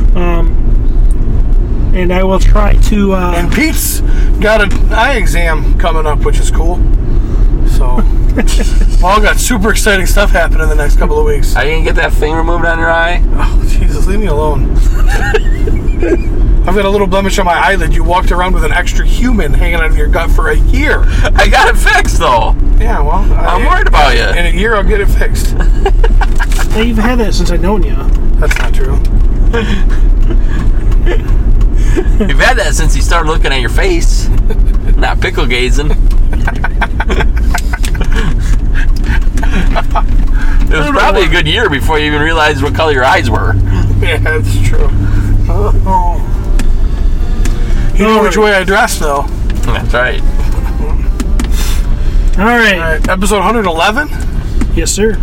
And I will try to. And Pete's got an eye exam coming up, which is cool. So, all got super exciting stuff happening in the next couple of weeks. Are you gonna get that thing removed on your eye? Oh, Jesus, leave me alone. I've got a little blemish on my eyelid. You walked around with an extra human hanging out of your gut for a year. I got it fixed, though. Yeah, well, I'm worried about you. In a year, I'll get it fixed. Hey, you've had that since I've known you. That's not true. You've had that since you started looking at your face, not pickle gazing. It was probably a good year before you even realized what color your eyes were. Yeah, that's true. You know which way I dress, though. That's right. All right. All right, episode 111. Yes, sir.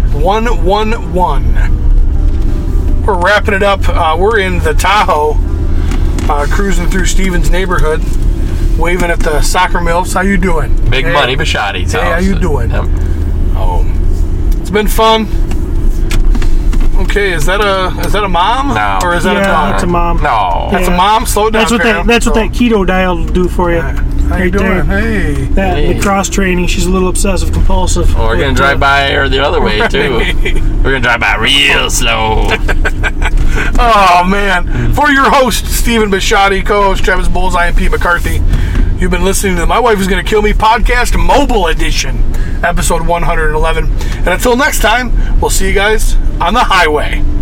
111. We're wrapping it up. We're in the Tahoe cruising through Stevens' neighborhood, waving at the soccer milfs. How you doing? Big Money Bashotti's Hey, house. how you doing? Yep. Oh, it's been fun. Okay, is that a mom? No. Or is that a Yeah, daughter? that's a mom. No. That's Yeah. a mom. Slow down. That's what Pam. that keto diet will do for you. How you right doing? there. Hey. That and the cross training, she's a little obsessive compulsive. Well, we're going to drive by her the other way, too. We're going to drive by real slow. Oh, man. For your host, Stephen Bisciotti, co-host Travis Bowles, I am Pete McCarthy. You've been listening to the My Wife Is Gonna Kill Me podcast, Mobile Edition, episode 111. And until next time, we'll see you guys on the highway.